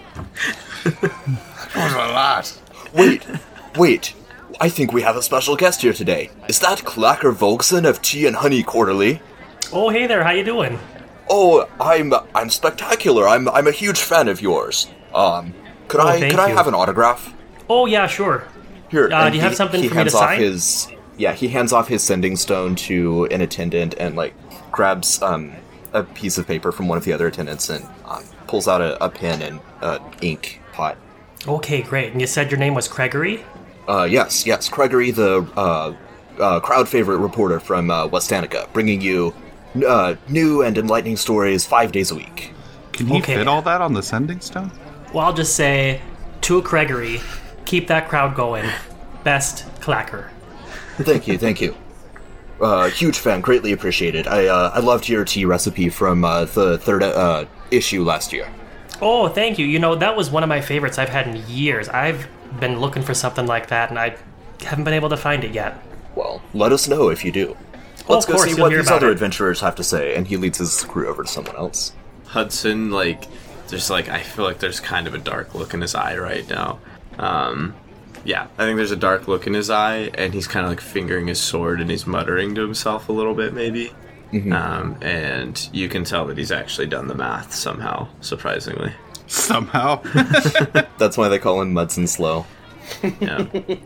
was a lot. Wait, wait. I think we have a special guest here today. Is that Clacker Volkson of Tea and Honey Quarterly? Oh, hey there, how you doing? Oh, I'm I'm spectacular. I'm I'm a huge fan of yours. Um, could Oh, I thank could I you. have an autograph? Oh, yeah, sure. Here. Uh, and do you have something he for me to hands off sign? His, yeah, he hands off his sending stone to an attendant and like grabs um a piece of paper from one of the other attendants and um, pulls out a, a pen and uh, ink pot. Okay, great. And you said your name was Gregory? Uh, yes, yes, Gregory, the uh, uh, crowd favorite reporter from uh, West Danica, bringing you uh, new and enlightening stories five days a week. Can he Okay. fit all that on the sending stone? Well, I'll just say, to Gregory, keep that crowd going. Best Clacker. Thank you, thank you. Uh, huge fan, greatly appreciated. I uh, I loved your tea recipe from uh, the third uh, issue last year. Oh, thank you. You know, that was one of my favorites I've had in years. I've been looking for something like that, and I haven't been able to find it yet. Well, let us know if you do. Well, Let's of go course, see you'll what hear these about other it. adventurers have to say, and he leads his crew over to someone else. Hudson, like, there's like, I feel like there's kind of a dark look in his eye right now. Um, yeah, I think there's a dark look in his eye, and he's kind of like fingering his sword, and he's muttering to himself a little bit, maybe. Mm-hmm. Um, and you can tell that he's actually done the math somehow, surprisingly. Somehow. That's why they call him Mudson Slow. Yeah.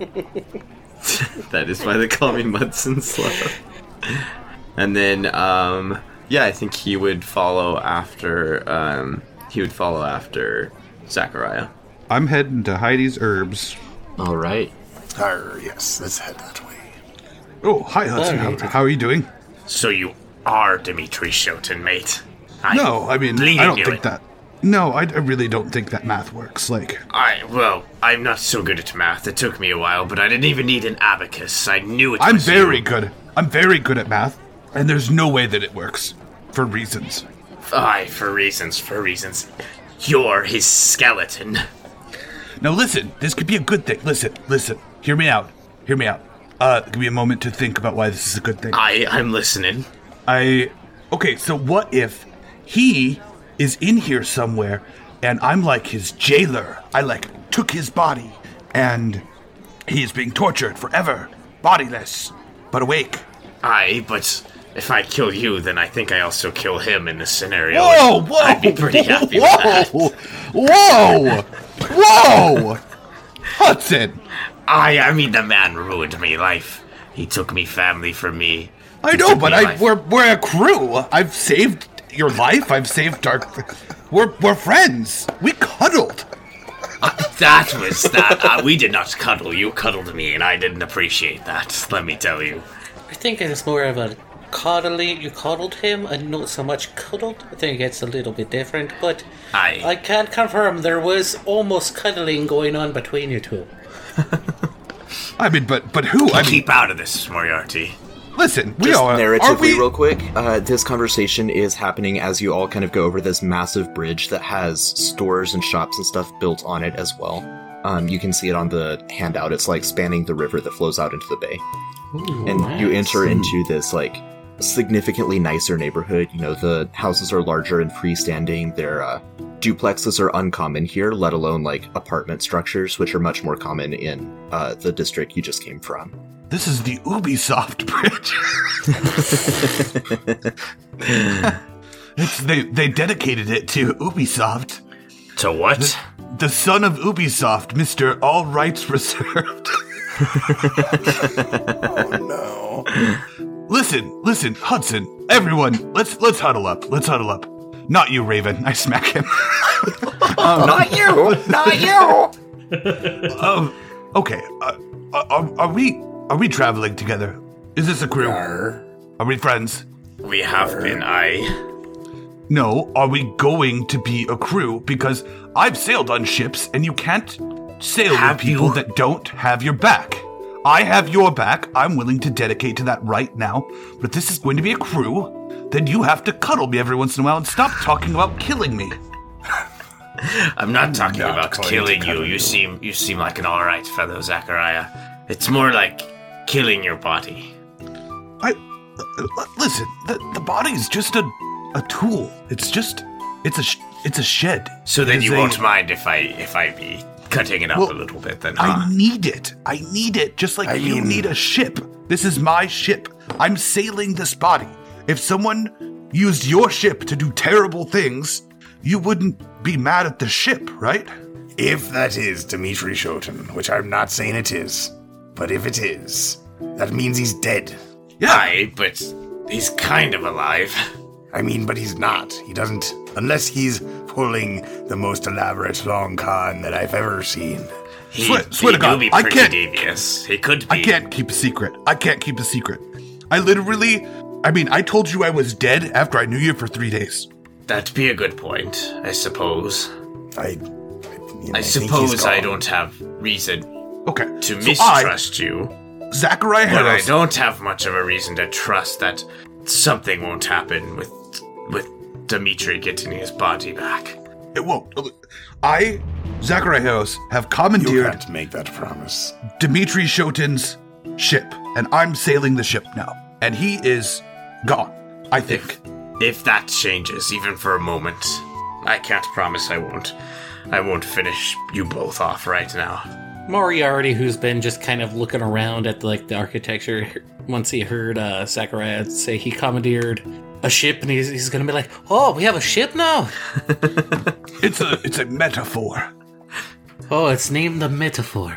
That is why they call me Mudson Slow. And then, um, yeah, I think he would follow after, um, he would follow after Zachariah. I'm heading to Heidi's Herbs. All right. Arr, yes, let's head that way. Oh, hi, Hudson. How, how are you doing? So you are Dimitri Shoten, mate. I No, I mean, bleeding I don't knew think it. that. No, I, I really don't think that math works. Like, I, well, I'm not so good at math. It took me a while, but I didn't even need an abacus. I knew it I'm was very you. good. I'm very good at math, and there's no way that it works. For reasons. Aye, for reasons, for reasons. You're his skeleton. Now listen, this could be a good thing. Listen, listen. Hear me out. Hear me out. Uh, give me a moment to think about why this is a good thing. I, I'm listening. I... Okay, so what if he is in here somewhere, and I'm like his jailer? I, like, took his body, and he is being tortured forever. Bodiless, but awake. Aye, but if I kill you, then I think I also kill him in this scenario. Whoa, whoa! I'd be pretty happy whoa, with Whoa! Whoa! Hudson! Aye, I mean, the man ruined me life. He took me family from me. I He know, took but me I life. we're we're a crew. I've saved your life. I've saved Dark. We're we're friends. We cuddled. That was that. Uh, we did not cuddle. You cuddled me, and I didn't appreciate that, let me tell you. I think it's more of a coddling. You coddled him and not so much cuddled. I think it's a little bit different, but Aye. I can't confirm there was almost cuddling going on between you two. I mean, but but who? I mean, Keep out of this, Moriarty. listen. We Just are. Are narratively, we? real quick, uh, this conversation is happening as you all kind of go over this massive bridge that has stores and shops and stuff built on it as well. Um, you can see it on the handout. It's like spanning the river that flows out into the bay. Ooh, and nice. you enter into this like significantly nicer neighborhood. You know, the houses are larger and freestanding. Their uh, duplexes are uncommon here, let alone like apartment structures, which are much more common in uh, the district you just came from. This is the Ubisoft bridge. It's they they dedicated it to Ubisoft. To what? The son of Ubisoft, Mister All Rights Reserved. Oh no. Listen, listen, Hudson. Everyone, let's let's huddle up. Let's huddle up. Not you, Raven. I smack him. Not you! Not you! um, okay. Uh, are, are we are we traveling together? Is this a crew? Arr. Are we friends? We have been, aye. No. Are we going to be a crew? Because I've sailed on ships, and you can't sail Have with people you? that don't have your back. I have your back. I'm willing to dedicate to that right now. But if this is going to be a crew, then you have to cuddle me every once in a while and stop talking about killing me. I'm not talking not about going killing to you. cuddle You you. seem you seem like an alright fellow, Zachariah. It's more like killing your body. I uh, listen. The the body's just a a tool. It's just it's a sh- it's a shed. So It then is you a- won't mind if I if I be cutting it up Well, a little bit then, huh? I need it. I need it. Just like I you mean- need a ship. This is my ship. I'm sailing this body. If someone used your ship to do terrible things, you wouldn't be mad at the ship, right? If that is Dimitri Shoten, which I'm not saying it is, but if it is, that means he's dead. Yeah. Aye, but he's kind of alive. I mean, but he's not. He doesn't, unless he's pulling the most elaborate long con that I've ever seen. He, Swear- swear he to God, do be I pretty can't- devious. He could be. I can't keep a secret. I can't keep a secret. I literally, I mean, I told you I was dead after I knew you for three days. That'd be a good point, I suppose. I, I, you know, I think he's suppose I gone. don't have reason Okay. to so mistrust you, I, Zachariah but I Harris. don't have much of a reason to trust that something won't happen with with Dimitri getting his body back. It won't. I, Zacharias, have You commandeered can't make that promise. Dmitri Shotin's ship, and I'm sailing the ship now. And he is gone, I think. If, if that changes, even for a moment, I can't promise I won't. I won't finish you both off right now. Moriarty, who's been just kind of looking around at like the architecture, once he heard uh, Zacharias say he commandeered a ship, and he's, he's going to be like, "Oh, we have a ship now." It's a it's a metaphor. Oh, it's named the Metaphor.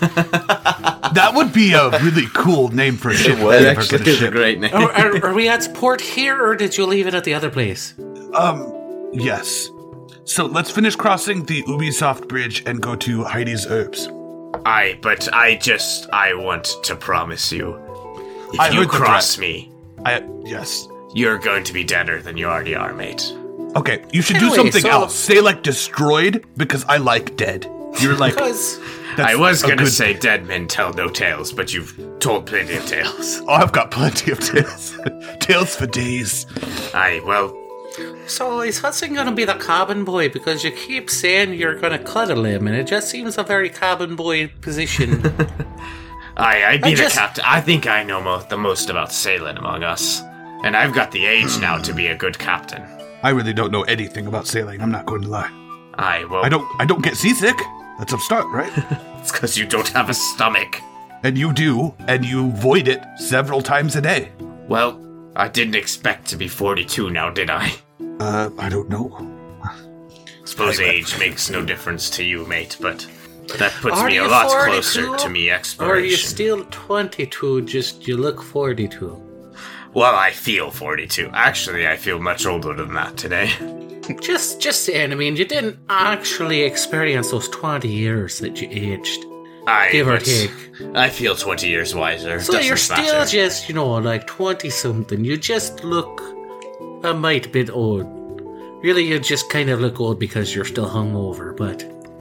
That would be a really cool name for a ship. It would if I ever actually get a is a ship. great name. are, are, are we at port here, or did you leave it at the other place? Um, yes. So let's finish crossing the Ubisoft bridge and go to Heidi's Herbs. I, but I just, I want to promise you, if I you heard the cross threat. me, I yes. you're going to be deader than you already are, mate. Okay, you should do Anyway, something so- else. Say like destroyed because I like dead. You're like Because that's I was a gonna good- say dead men tell no tales, but you've told plenty of tales. Oh, I've got plenty of tales. Tales for days. Aye, well, So is Hudson gonna be the cabin boy? Because you keep saying you're gonna cuddle him, and it just seems a very cabin boy position. aye, I'd be I the just- captain. I think I know mo- the most about sailing among us. And I've got the age now to be a good captain. I really don't know anything about sailing. I'm not going to lie. Aye, well, I don't. I don't get seasick. That's a start, right? it's because you don't have a stomach. And you do, and you void it several times a day. Well, I didn't expect to be forty-two now, did I? Uh, I don't know. Suppose age makes no difference to you, mate, but that puts Are me a you lot forty-two? closer to me Or are exploration. you still twenty-two, just you look forty-two? Well, I feel forty-two. Actually, I feel much older than that today. Just just saying, I mean, you didn't actually experience those twenty years that you aged. I, Give or but take. I feel twenty years wiser. So Doesn't you're still matter. just, you know, like twenty-something. You just look a mite bit old. Really, you just kind of look old because you're still hungover, but...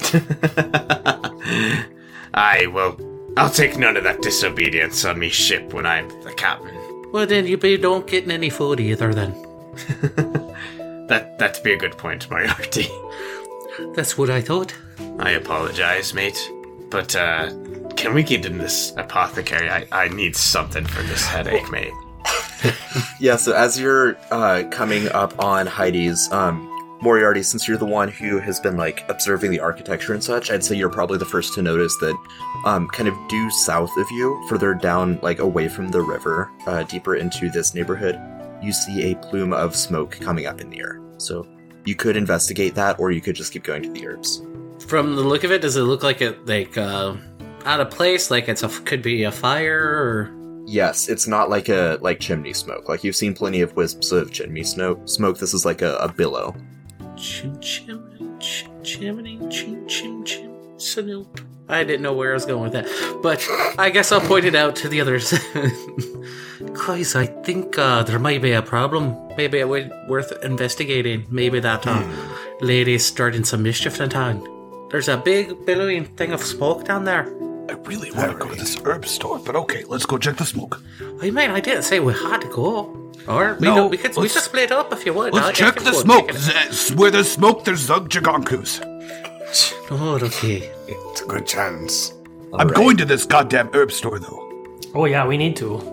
Aye, well, I'll take none of that disobedience on me ship when I'm the captain. Well, then you be don't getting any food either, then. That, that'd be a good point, Moriarty. That's what I thought. I apologize, mate. But, uh, can we get in this apothecary? I, I need something for this headache, mate. Yeah, so as you're uh, coming up on Heidi's, um, Moriarty, since you're the one who has been, like, observing the architecture and such, I'd say you're probably the first to notice that um, kind of due south of you, further down, like, away from the river, uh, deeper into this neighborhood, you see a plume of smoke coming up in the air. So you could investigate that, or you could just keep going to the herbs. From the look of it, does it look like it, like, uh, out of place? Like it's a, could be a fire, or... Yes, it's not like a like chimney smoke. Like, you've seen plenty of wisps of chimney smoke. Smoke. This is like a, a billow. Chim chim chim chimney chim chim chim Snoop. I didn't know where I was going with that, but I guess I'll point it out to the others. Guys, I think uh, there might be a problem. Maybe it would worth investigating. Maybe that uh, lady's starting some mischief in town. There's a big billowing thing of smoke down there. I really want to go to this herb store, but okay, let's go check the smoke. I mean, I didn't say we had to go. Or we, No, don't, we could we let's- could split up if you want. Let's I- I check can the go smoke. check it. Z- Where there's smoke, there's Zug Jagonkus. Oh, okay. It's a good chance. I'm going to this goddamn herb store, though. Oh yeah, we need to.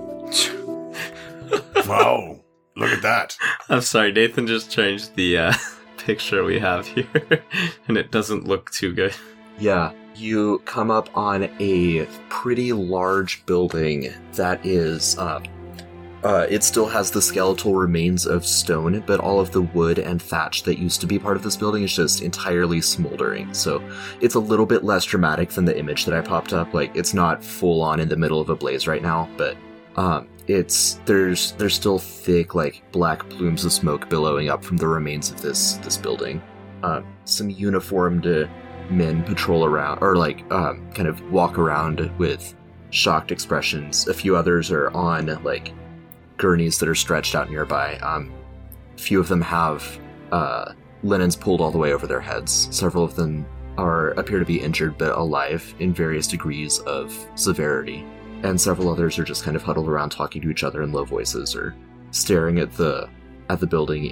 Wow, look at that. I'm sorry, Nathan just changed the uh, picture we have here, and it doesn't look too good. Yeah, you come up on a pretty large building that is, um, uh, it still has the skeletal remains of stone, but all of the wood and thatch that used to be part of this building is just entirely smoldering. So it's a little bit less dramatic than the image that I popped up. Like, it's not full on in the middle of a blaze right now, but um, it's there's there's still thick, like, black plumes of smoke billowing up from the remains of this this building. Um, some uniformed uh, men patrol around, or like um, kind of walk around with shocked expressions. A few others are on like gurneys that are stretched out nearby. Um, a few of them have uh, linens pulled all the way over their heads. Several of them are appear to be injured but alive in various degrees of severity, and several others are just kind of huddled around talking to each other in low voices or staring at the at the building in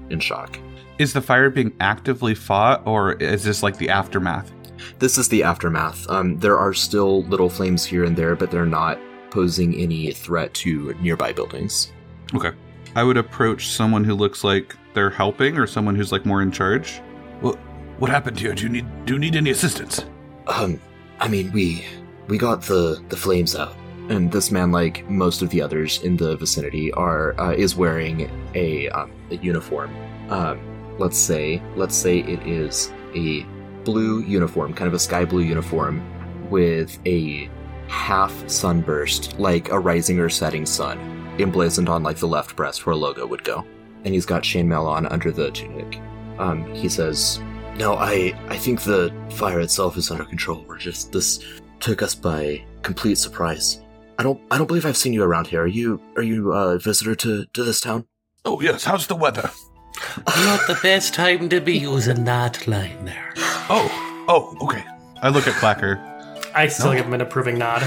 in shock. Is the fire being actively fought, or is this like the aftermath? This is the aftermath. Um, there are still little flames here and there, but they're not posing any threat to nearby buildings. Okay. I would approach someone who looks like they're helping, or someone who's like more in charge. Well, what happened here? Do you need do you need any assistance? Um, I mean, we we got the, the flames out. And this man, like most of the others in the vicinity, are uh, is wearing a, um, a uniform. Um, let's say let's say it is a blue uniform, kind of a sky blue uniform, with a half sunburst, like a rising or setting sun, emblazoned on like the left breast where a logo would go. And he's got chainmail on under the tunic. Um, he says, "No, I I think the fire itself is under control. We're just this took us by complete surprise. I don't I don't believe I've seen you around here. Are you are you a visitor to, to this town?" Oh yes, how's the weather? Not the best time to be using that line there. Oh, oh, okay. I look at Clacker. I still No. give him an approving nod.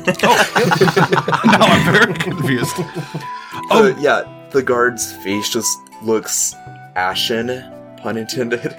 Now I'm very confused. Oh, yeah, the guard's face just looks ashen, pun intended.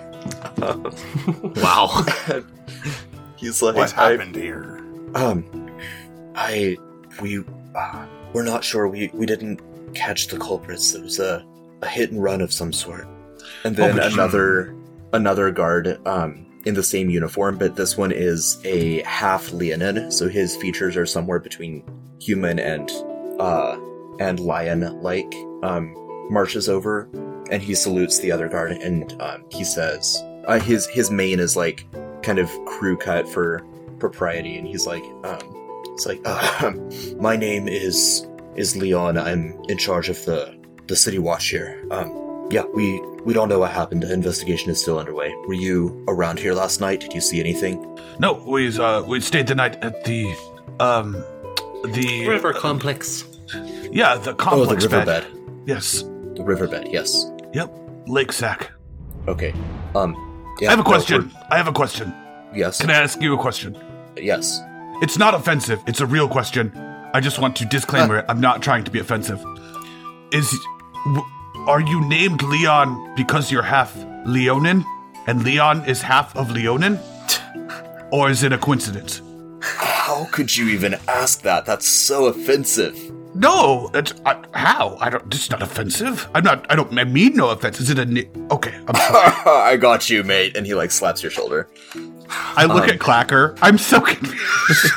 Wow. He's like, What I- happened here? Um, I, we, uh, we're not sure. We, we didn't catch the culprits. It was a, a hit and run of some sort. And then Oh, but you- another, another guard, um, in the same uniform, but this one is a half Leonin, so his features are somewhere between human and, uh, and lion-like, um, marches over, and he salutes the other guard, and, um, he says, uh, his, his mane is like, kind of crew cut for propriety, and he's like, um, it's like, uh, my name is is Leon. I'm in charge of the the city watch here. Um, yeah, we we don't know what happened. The investigation is still underway. Were you around here last night? Did you see anything? No, we uh we stayed the night at the um the River complex. yeah the Oh, complex the bed. riverbed. Yes. The riverbed. Yes. Yep. Lake Sack. Okay. Um, yeah, I have a no, question. we're- I have a question. Yes. Can I ask you a question? Yes. It's not offensive. It's a real question. I just want to disclaimer it. I'm not trying to be offensive. Is w- are you named Leon because you're half Leonin, and Leon is half of Leonin, or is it a coincidence? How could you even ask that? That's so offensive. No, that's I, how. I don't. It's not offensive. I'm not. I don't. I mean no offense. Is it a? ni- Okay. I'm sorry. I got you, mate. And he like slaps your shoulder. I look Um, at Clacker. I'm so confused.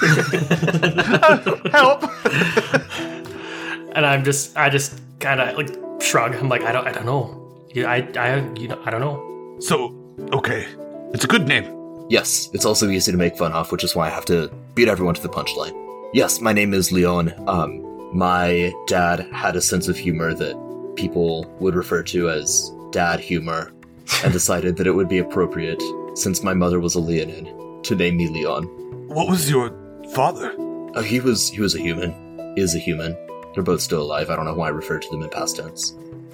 Help. And I'm just, I just kind of like shrug. I'm like, I don't, I don't know. You, I, I, you know, I don't know. So okay, it's a good name. Yes, it's also easy to make fun of, which is why I have to beat everyone to the punchline. Yes, my name is Leon. Um, my dad had a sense of humor that people would refer to as dad humor, and decided that it would be appropriate, since my mother was a Leonin, to name me Leon. What was your father? Uh, he was he was a human. Is a human. They're both still alive. I don't know why I referred to them in past tense.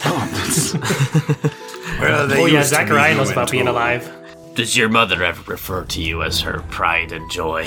Well, they Oh yeah, used to be Zachariah knows human about being too. alive. Does your mother ever refer to you as her pride and joy?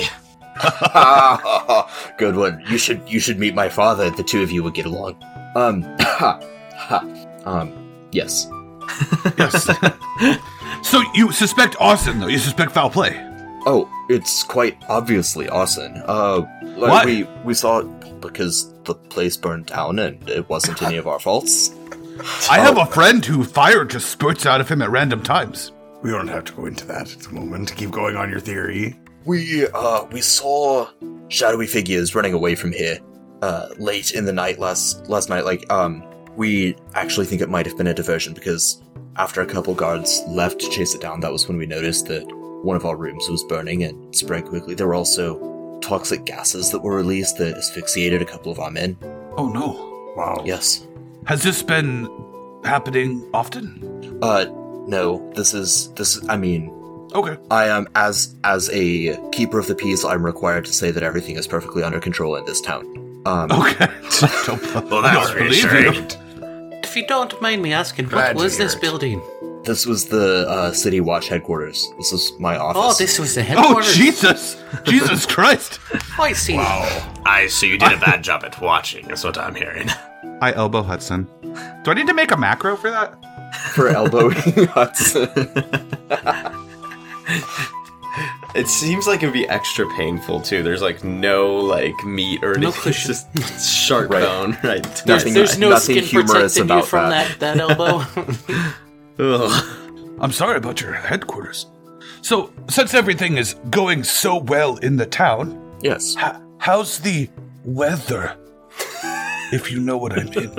Good one. You should you should meet my father. The two of you would get along. Um, ha, ha. Um, yes. Yes. So you suspect arson, though? You suspect foul play? Oh, it's quite obviously arson. Uh, like Why? we we saw it because the place burned down and it wasn't any of our faults. I have a friend who fire just spurts out of him at random times. We don't have to go into that at the moment. Keep going on your theory. We uh we saw shadowy figures running away from here uh late in the night last last night. Like um we actually think it might have been a diversion because after a couple guards left to chase it down, that was when we noticed that one of our rooms was burning and spread quickly. There were also toxic gases that were released that asphyxiated a couple of our men. Oh no. Wow. Yes. Has this been happening often? Uh no, this is this is I mean Okay. I am as as a keeper of the peace, I'm required to say that everything is perfectly under control in this town. Um Okay. Well, that's reassuring. If you don't mind me asking, Glad what to was hear this it. building? This was the uh, City Watch headquarters. This is my office. Oh, this was the Oh headquarters. Jesus! Jesus Christ! I see. I so you did a bad job at watching, is what I'm hearing. I elbow Hudson. Do I need to make a macro for that? for elbowing Hudson. It seems like it'd be extra painful too. There's like no like meat or No anything. cushion. It's just sharp Right. bone. Right. There's, Nothing- there's no nothing skin humorous protecting you about from that. that, that elbow. Ugh. I'm sorry about your headquarters. So, since everything is going so well in the town, Yes. h- how's the weather? If you know what I mean.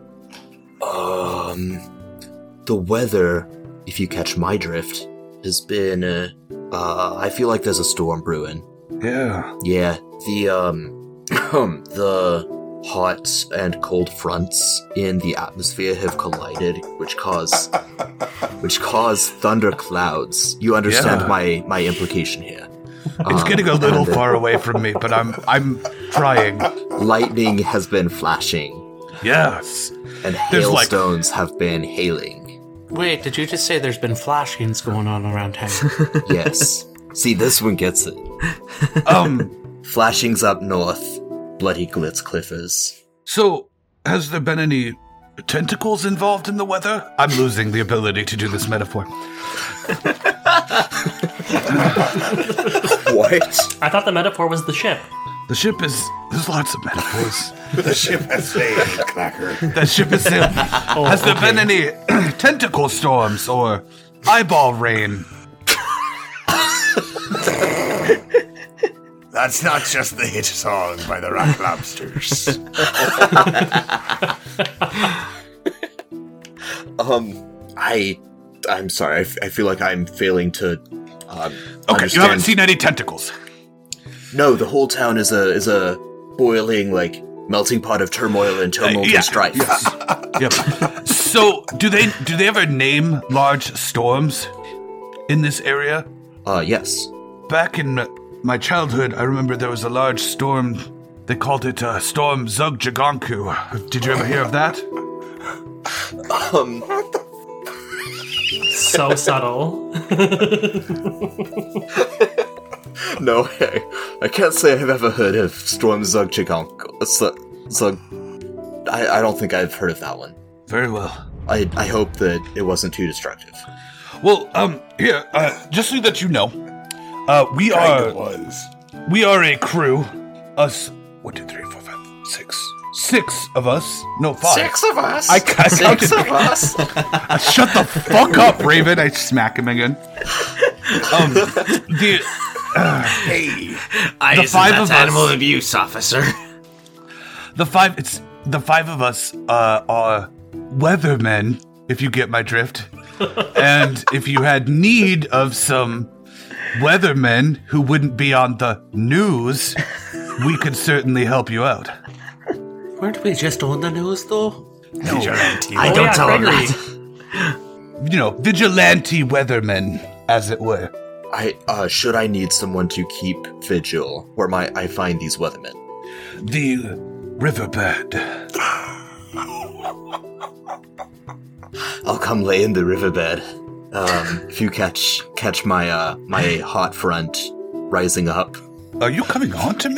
Um, the weather, if you catch my drift, has been, uh, uh, I feel like there's a storm brewing. Yeah. Yeah, the, um, the hot and cold fronts in the atmosphere have collided, which cause, which cause thunder clouds. You understand Yeah. my, my implication here. It's Um, getting a little and, uh, far away from me, but I'm I'm trying. Lightning has been flashing, Yes. and There's like- hailstones have been hailing. Wait, did you just say there's been flashings going on around town? Yes. See, this one gets it. Um Flashings up north, bloody glitz cliffers. so has there been any tentacles involved in the weather? I'm losing the ability to do this metaphor. What? I thought the metaphor was the ship. The ship is there's lots of metaphors. The ship has sailed, Clacker. That ship is sailed. Has there been any tentacle storms or eyeball rain? That's not just the hit song by the Rock Lobsters. Um, I, I'm sorry. I, f- I feel like I'm failing to. Um, Okay, you haven't understand- seen any tentacles. No, the whole town is a is a boiling like melting pot of turmoil and tumult Uh, yeah, and strife. Yep. So, do they do they ever name large storms in this area? Uh, yes. Back in my childhood, I remember there was a large storm. They called it uh, Storm Zugjagonku. Did you ever hear of that? Um, So subtle. no, I, I can't say I've ever heard of Storm Zugjagonk. Zug, Zug. I, I don't think I've heard of that one. Very well. I I hope that it wasn't too destructive. Well, um, here, uh, just so that you know, uh, we Kinda are was. we are a crew. Us, one, two, three, four, five, six, six of us. No, five. Six of us. I, I Six counted. of us. Shut the fuck up, Raven! I smack him again. Um, the Hey, I The isn't five that of us- animal abuse officer. the five. It's the five of us uh, are weathermen. If you get my drift, and if you had need of some weathermen who wouldn't be on the news, we could certainly help you out. Weren't we just on the news, though? vigilante. I Oh, don't yeah, tell him Gregory. that. You know, vigilante weathermen, as it were. I uh, should I need someone to keep vigil, where my I find these weathermen? The riverbed. I'll come lay in the riverbed. Um, if you catch catch my uh my hot front rising up. Are you coming on to me?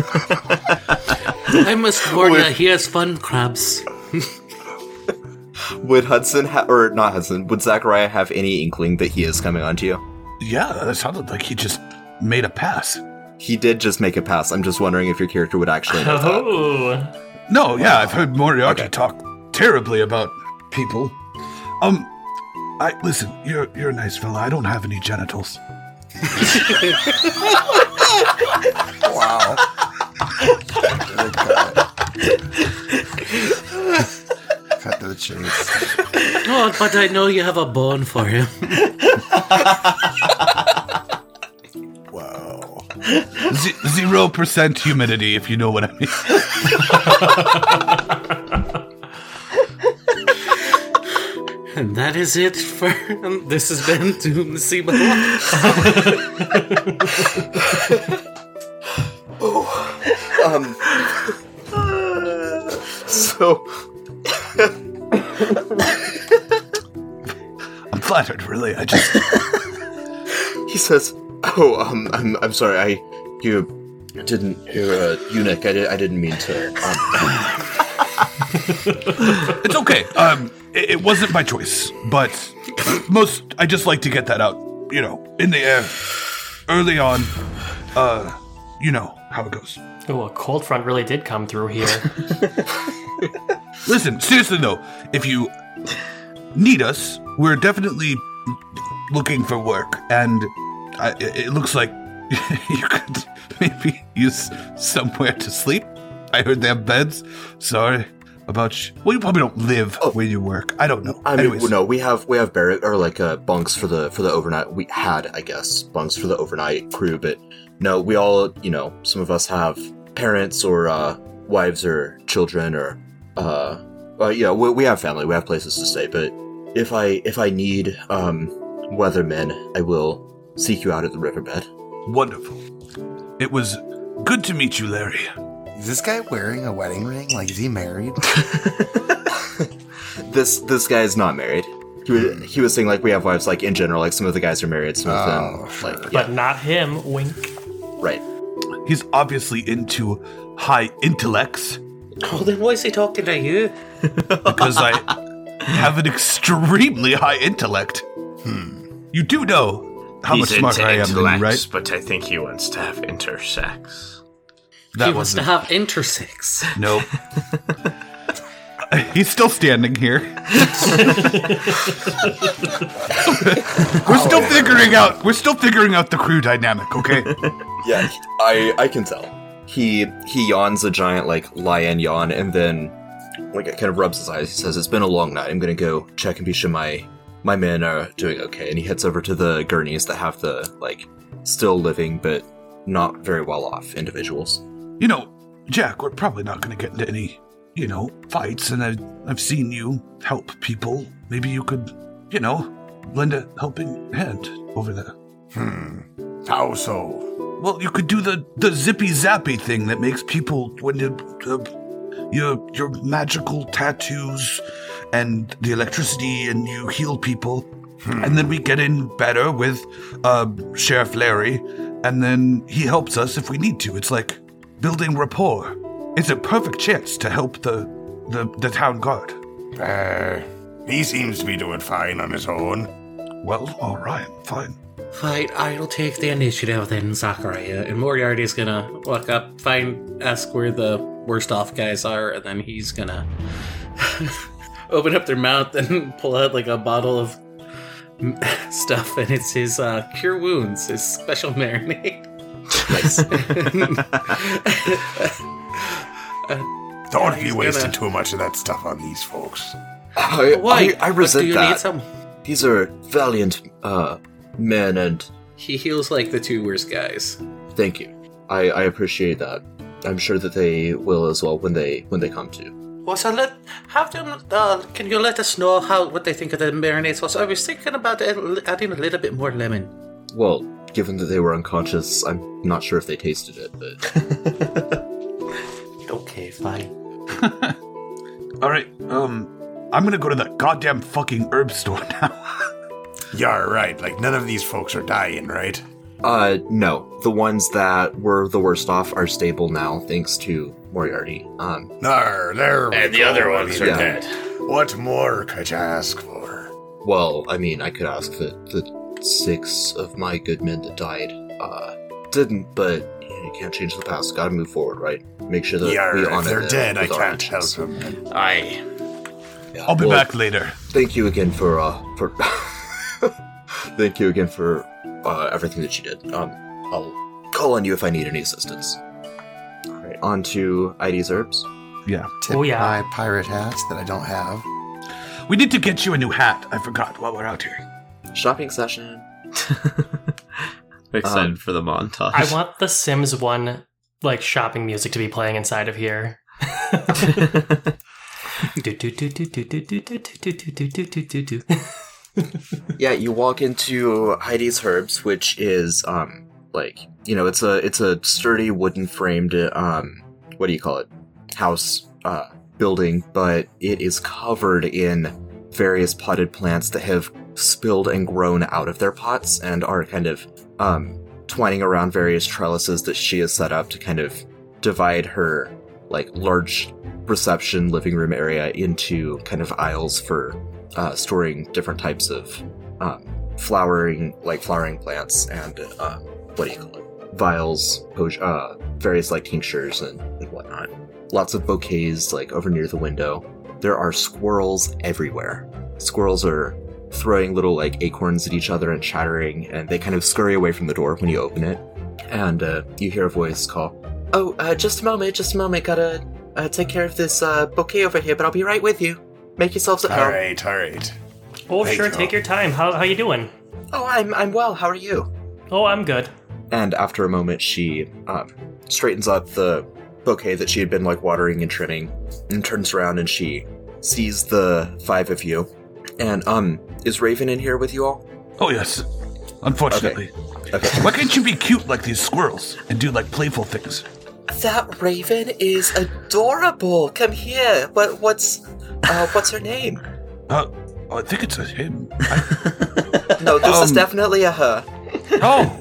I must warn you, he has fun crabs. Would Hudson ha- or not Hudson? Would Zachariah have any inkling that he is coming onto you? Yeah, that sounded like he just made a pass. He did just make a pass. I'm just wondering if your character would actually know that. Oh. No, yeah, I've heard Moriarty Okay. talk terribly about people. Um, I listen. You're you're a nice fella. I don't have any genitals. Wow. Cut to the chase. Oh, but I know you have a bone for him. Wow. Z- Zero percent humidity, if you know what I mean. And that is it for. Um, this has been Doom the Sea Below. Um. So I'm flattered, really. I just he says, "Oh, um, I'm I'm sorry. I you didn't you're a eunuch. I, did, I didn't mean to." Um, it's okay. Um, it, it wasn't by choice, but most I just like to get that out, you know, in the air early on. Uh, you know how it goes. Oh, a cold front really did come through here. Listen, seriously though, if you need us, we're definitely looking for work, and I, it looks like you could maybe use somewhere to sleep. I heard they have beds. Sorry about you. Well, you probably don't live Oh. where you work. I don't know. I mean, Anyways, no, we have we have barrack or like uh, bunks for the for the overnight. We had, I guess, bunks for the overnight crew, but no, we all, you know, some of us have parents or uh, wives or children or, uh, well, you know, we, we have family, we have places to stay. But if I if I need um, weathermen, I will seek you out at the riverbed. wonderful. It was good to meet you, Larry. Is this guy wearing a wedding ring? Like, is he married? This this guy is not married. He was, he was saying like we have wives, like in general, like some of the guys are married, some of Oh, them sure. like But not him, wink. right. He's obviously into high intellects Oh, then why is he talking to you? because I have an extremely high intellect. Hmm. You do know how He's much smarter into I am than you, intellects, right? but I think he wants to have intersex. That he wants to wasn't- have intersex. Nope. He's still standing here. We're still figuring out. We're still figuring out the crew dynamic. Okay. Yeah, I I can tell. He he yawns a giant like lion yawn, and then like it kind of rubs his eyes. He says, "It's been a long night. I'm gonna go check and be sure my my men are doing okay." And he heads over to the gurneys that have the like still living but not very well off individuals. You know, Jack, we're probably not going to get into any, you know, fights, and I've, I've seen you help people. Maybe you could, you know, lend a helping hand over there. Hmm. How so? Well, you could do the, the zippy zappy thing that makes people, when you, uh, your, your magical tattoos and the electricity, and you heal people. Hmm. And then we get in better with uh, Sheriff Larry, and then he helps us if we need to. It's like building rapport. It's a perfect chance to help the the, the town guard. Uh, he seems to be doing fine on his own. Well, all right, fine. Fine, I'll take the initiative then, Zachariah. And Moriarty's gonna walk up, find, ask where the worst off guys are, and then he's gonna open up their mouth and pull out like a bottle of stuff, and it's his uh, Cure Wounds, his special marinade. Nice. Don't Yeah, be he's wasting gonna- too much of that stuff on these folks. I, Why? I, I What, resent do you that. need some? These are valiant uh, men, and He heals like the two worst guys. thank you. I, I appreciate that. I'm sure that they will as well when they when they come to. Well, so let have them. Uh, can you let us know how what they think of the marinade sauce? I was thinking about adding a little bit more lemon. Well, given that they were unconscious, I'm not sure if they tasted it, but Okay, fine. All right, um, I'm gonna go to that goddamn fucking herb store now. You're right. Like, none of these folks are dying, right? uh, no. The ones that were the worst off are stable now, thanks to Moriarty. Um, There, there we And the go. other ones are Yeah. dead. What more could you ask for? well, I mean, I could ask that the six of my good men that died, uh, didn't, but you know, you can't change the past. Gotta move forward, right? Make sure that we Yeah, honor if they're them dead, I with our can't help actions. them. Aye. Yeah, I'll be well, back later. Thank you again for uh for thank you again for uh, everything that you did. Um, I'll call on you if I need any assistance. All right, on to I D's herbs. Yeah, Tip Oh, yeah. my pirate hats that I don't have. we need to get you a new hat. I forgot while we're out here. Shopping session. I'm excited Um, for the montage. I want the Sims one, like, shopping music to be playing inside of here. Yeah, you walk into Heidi's Herbs, which is um like you know it's a it's a sturdy wooden framed um what do you call it house uh building, but it is covered in various potted plants that have spilled and grown out of their pots and are kind of um twining around various trellises that she has set up to kind of divide her like large reception living room area into kind of aisles for uh, storing different types of um, flowering, like flowering plants and uh, what do you call it? Vials, uh, various like tinctures and, and whatnot. Lots of bouquets like over near the window. There are squirrels everywhere. Squirrels are throwing little like acorns at each other and chattering, and they kind of scurry away from the door when you open it. And uh, you hear a voice call, "Oh, uh, just a moment, just a moment. Gotta uh, take care of this uh, bouquet over here, but I'll be right with you. Make yourselves at home." All right, all right. Oh, Thank sure. you. Take your time. How how you doing? Oh, I'm I'm well. How are you? Oh, I'm good. And after a moment, she um, straightens up the bouquet that she had been like watering and trimming, and turns around and she sees the five of you. And um, is Raven in here with you all? Oh, yes. Unfortunately. Okay. okay. Why can't you be cute like these squirrels and do like playful things? That Raven is adorable. Come here. What what's uh, what's her name? Uh, I think it's a him. I, No, this Um, is definitely a her. oh.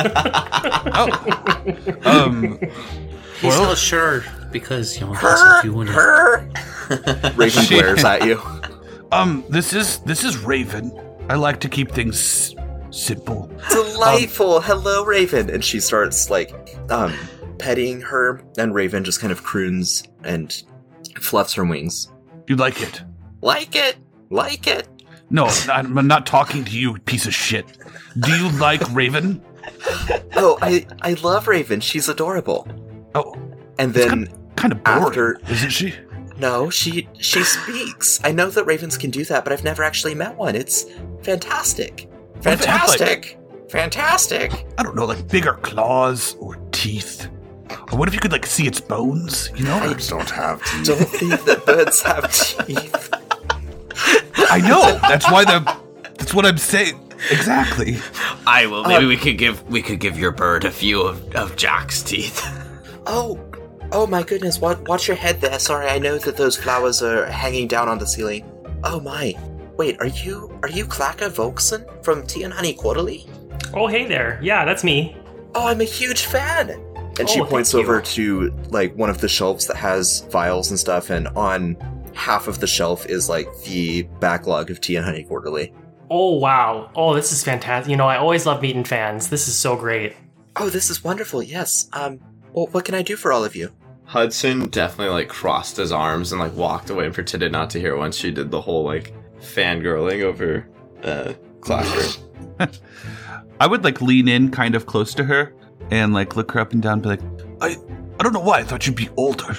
oh. Um. He's Well- not sure because, you know, Her, that's what you want to. her. Raven She- glares at you. Um. This is this is Raven. I like to keep things simple. Delightful. Hello, Raven. And she starts like um petting her, and Raven just kind of croons and fluffs her wings. You like it? Like it. Like it. No, I'm not talking to you, piece of shit. Do you like Raven? Oh, I I love Raven. She's adorable. Oh, And it's then kind, kind of boring, after- isn't she? no, she she speaks. I know that ravens can do that, but I've never actually met one. It's fantastic. What if it had, like- Fantastic. Fantastic. I don't know, like bigger claws or teeth. Or what if you could like see its bones? You know? Birds don't have teeth. Don't think that birds have teeth. I know. That's why the. That's what I'm saying. Exactly. I will. Maybe Uh, we could give we could give your bird a few of, of Jack's teeth. Oh, oh my goodness! Watch, watch your head there. Sorry, I know that those flowers are hanging down on the ceiling. Oh my! Wait, are you are you Clacker Volkson from Tea and Honey Quarterly? Oh, hey there. Yeah, that's me. Oh, I'm a huge fan. And she Oh, points thank you. over to like one of the shelves that has vials and stuff, and on half of the shelf is like the backlog of Tea and Honey Quarterly. Oh, wow. Oh, this is fantastic. You know, I always love meeting fans. This is so great. Oh, this is wonderful. Yes. Um. Well, what can I do for all of you? Hudson definitely like crossed his arms and like walked away and pretended not to hear once she did the whole like fangirling over uh Clacker. I would like lean in kind of close to her and like look her up and down and be like, I. I don't know why. I thought you'd be older.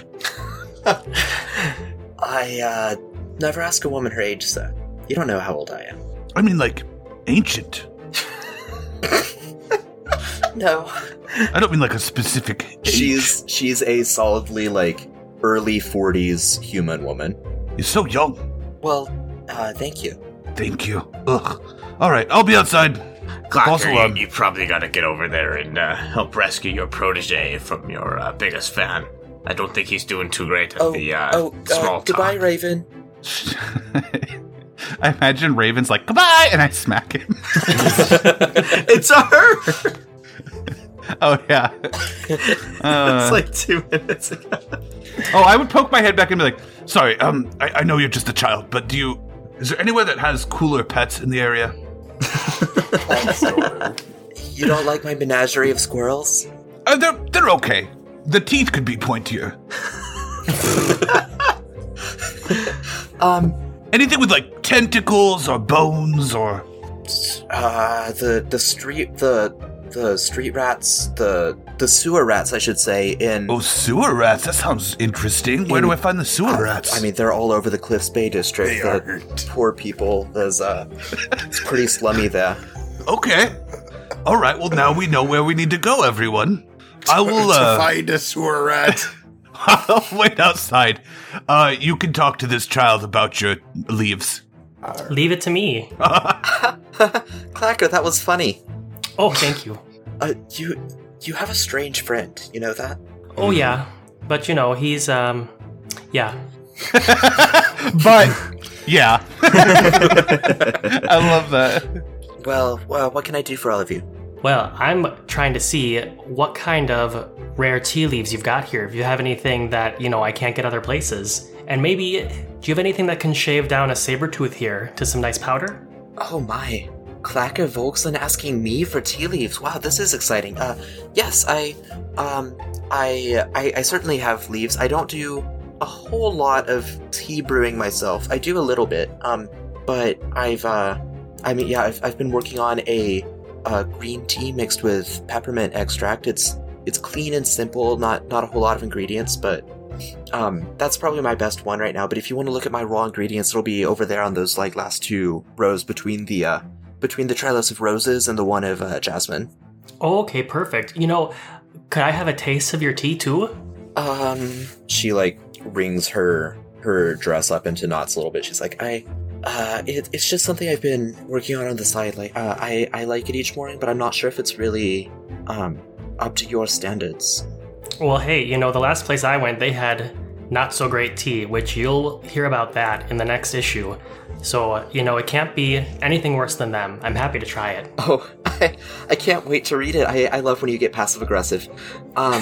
I uh never ask a woman her age, sir. You don't know how old I am. I mean, like ancient. No. I don't mean like a specific age. She's she's a solidly like early forties human woman. You're so young. Well, uh, thank you. Thank you. Ugh. All right, I'll be outside. Also, Clacker, um, you, you probably gotta get over there and uh, help rescue your protege from your uh, biggest fan. I don't think he's doing too great at Oh, the uh, oh, small uh, goodbye, talk. Raven. I imagine Raven's like, goodbye, and I smack him. It's a her. Oh, yeah. Uh, It's like two minutes ago. oh, I would poke my head back and be like, sorry, um, I, I know you're just a child, but do you... Is there anywhere that has cooler pets in the area? You don't like my menagerie of squirrels? Uh, they're, they're okay. The teeth could be pointier. Um, Anything with, like, tentacles or bones or... uh, the the street the the street rats, the the sewer rats, I should say. In Oh, sewer rats. That sounds interesting. Where do I find the sewer uh, rats? I mean, they're all over the Cliffs Bay district. They the aren't. poor people. There's uh, it's pretty slummy there. Okay. All right, well, now we know where we need to go, everyone. I will, to uh... find a sewer rat. I'll wait outside. Uh, you can talk to this child about your leaves. Leave it to me. Clacker, that was funny. Oh, thank you. Uh, you you have a strange friend. You know that? Oh, yeah. But, you know, he's, um, yeah. but, yeah. I love that. Well, well, what can I do for all of you? Well, I'm trying to see what kind of rare tea leaves you've got here. If you have anything that, you know, I can't get other places. And maybe, do you have anything that can shave down a saber tooth here to some nice powder? Oh my. Clacker Volksland asking me for tea leaves. Wow, this is exciting. Uh, yes, I, um, I, I, I certainly have leaves. I don't do a whole lot of tea brewing myself. I do a little bit, um, but I've, uh, I mean, yeah, I've, I've been working on a, uh, green tea mixed with peppermint extract. It's, it's clean and simple, not, not a whole lot of ingredients, but, um, that's probably my best one right now. But if you want to look at my raw ingredients, it'll be over there on those, like, last two rows between the, uh, between the trellis of roses and the one of uh, jasmine. Oh, okay, perfect. You know, could I have a taste of your tea too? Um, she like rings her her dress up into knots a little bit. She's like, I, uh, it, it's just something I've been working on on the side. Like, uh, I I like it each morning, but I'm not sure if it's really um up to your standards. Well, hey, you know, the last place I went, they had not so great tea, which you'll hear about that in the next issue. So, you know, it can't be anything worse than them. I'm happy to try it. Oh, I, I can't wait to read it. I, I love when you get passive-aggressive. Um,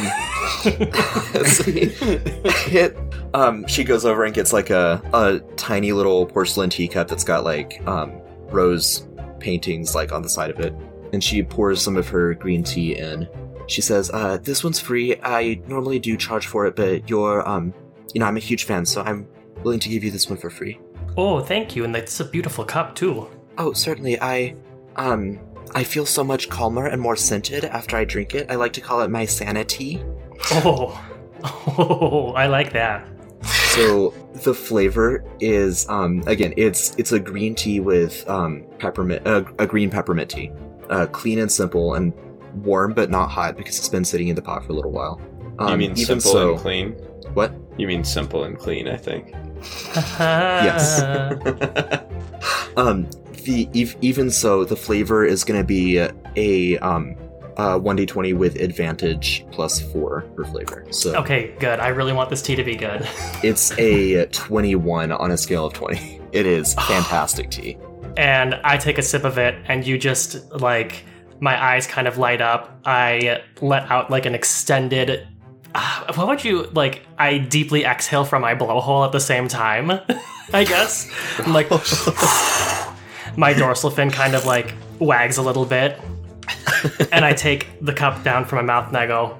it, um, she goes over and gets, like, a, a tiny little porcelain teacup that's got, like, um, rose paintings, like, on the side of it. And she pours some of her green tea in. She says, uh, this one's free. I normally do charge for it, but you're, um, you know, I'm a huge fan, so I'm willing to give you this one for free. Oh, thank you, and it's a beautiful cup, too. Oh, certainly. I, um, I feel so much calmer and more scented after I drink it. I like to call it my sanity. Oh, oh, I like that. So, the flavor is, um, again, it's it's a green tea with, um, peppermint, uh, a green peppermint tea. Uh, clean and simple and warm, but not hot because it's been sitting in the pot for a little while. Um, you mean even simple so, and clean? What? You mean simple and clean, I think. Yes. um, the ev- even so, the flavor is going to be a um uh one d twenty with advantage plus four for flavor. So Okay, good. I really want this tea to be good. it's a twenty-one on a scale of twenty. It is fantastic tea. And I take a sip of it, and you just, like, my eyes kind of light up. I let out, like, an extended... Uh, what would you, like, I deeply exhale from my blowhole at the same time, I guess. I'm like, my dorsal fin kind of, like, wags a little bit. And I take the cup down from my mouth and I go,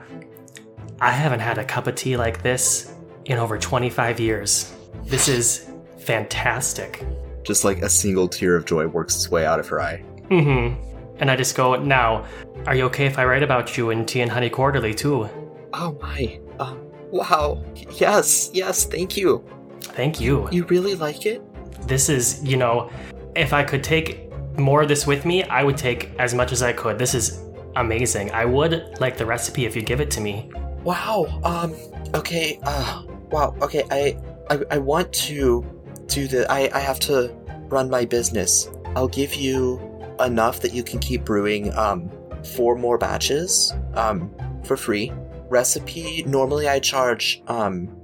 I haven't had a cup of tea like this in over twenty-five years. This is fantastic. Just like a single tear of joy works its way out of her eye. Mm-hmm. And I just go, now, are you okay if I write about you in Tea and Honey Quarterly, too? Oh my, um, wow. Yes, yes, thank you. Thank you. You really like it? This is, you know, if I could take more of this with me, I would take as much as I could. This is amazing. I would like the recipe if you give it to me. Wow, um, okay, uh, wow, okay, I, I, I want to do the, I, I have to run my business. I'll give you enough that you can keep brewing, um, four more batches, um, for free. Recipe, normally I charge, um,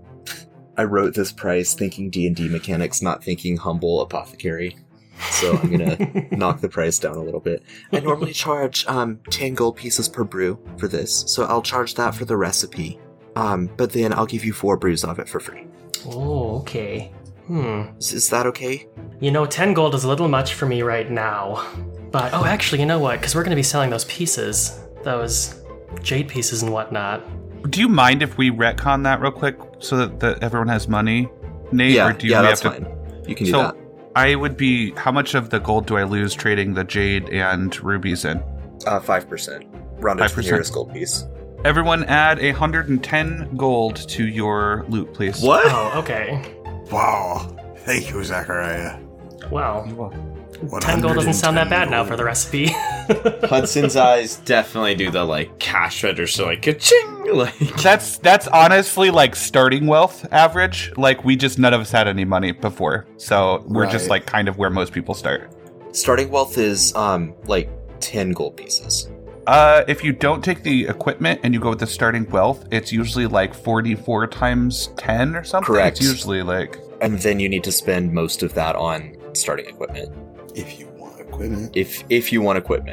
I wrote this price thinking D and D mechanics, not thinking humble apothecary. So I'm gonna knock the price down a little bit. I normally charge, um, ten gold pieces per brew for this, so I'll charge that for the recipe. Um, but then I'll give you four brews of it for free. Oh, okay. Hmm. Is, is that okay? You know, ten gold is a little much for me right now. But, oh, actually, you know what? Because we're going to be selling those pieces. Those jade pieces and whatnot. Do you mind if we retcon that real quick so that, that everyone has money, Nate? Yeah, or do you yeah, we that's have to... fine. You can do so that. I would be... How much of the gold do I lose trading the jade and rubies in? Uh, five percent. Rounded to the nearest gold piece. Everyone add one hundred ten gold to your loot, please. What? Oh, okay. Wow. Thank you, Zachariah. Well, one ten gold doesn't sound that bad gold. now for the recipe. Hudson's eyes definitely do the, like, cash register, like, ka-ching! Like, That's that's honestly like starting wealth average. Like we just none of us had any money before, so we're just Right. like kind of where most people start. Starting wealth is, um, like ten gold pieces. Uh, if you don't take the equipment and you go with the starting wealth, it's usually like forty-four times ten or something. Correct. It's usually like, And then you need to spend most of that on starting equipment. If you want equipment. If if you want equipment.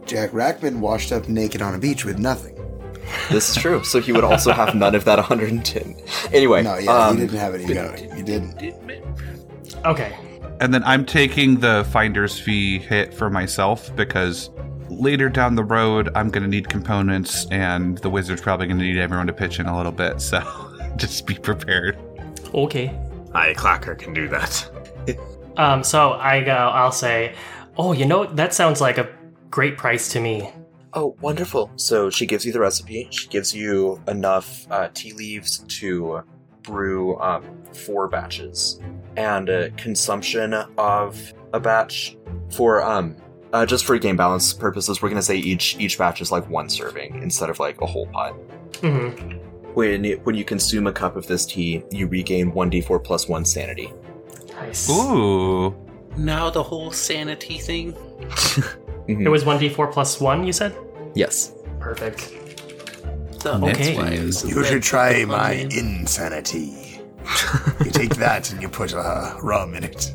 Jack Rackman washed up naked on a beach with nothing. This is true. So he would also have none of that one hundred ten. Anyway. No, yeah, um, he didn't have any. No, he didn't. Okay. And then I'm taking the finder's fee hit for myself because later down the road, I'm going to need components, and the wizard's probably going to need everyone to pitch in a little bit. So just be prepared. Okay. Aye, Clacker can do that. Um, so I go, I'll say, oh, you know, that sounds like a great price to me. Oh, wonderful. So she gives you the recipe. She gives you enough uh, tea leaves to brew um, four batches. And uh, consumption of a batch for, um, uh, just for game balance purposes, we're going to say each each batch is like one serving instead of like a whole pot. Mm-hmm. When, it, when you consume a cup of this tea, you regain one d four plus one sanity. Nice. Ooh. Now the whole sanity thing. Mm-hmm. It was one d four plus one, you said? Yes. Perfect. So Okay. that's why it was You should try my onion. insanity. You take that and you put uh, rum in it.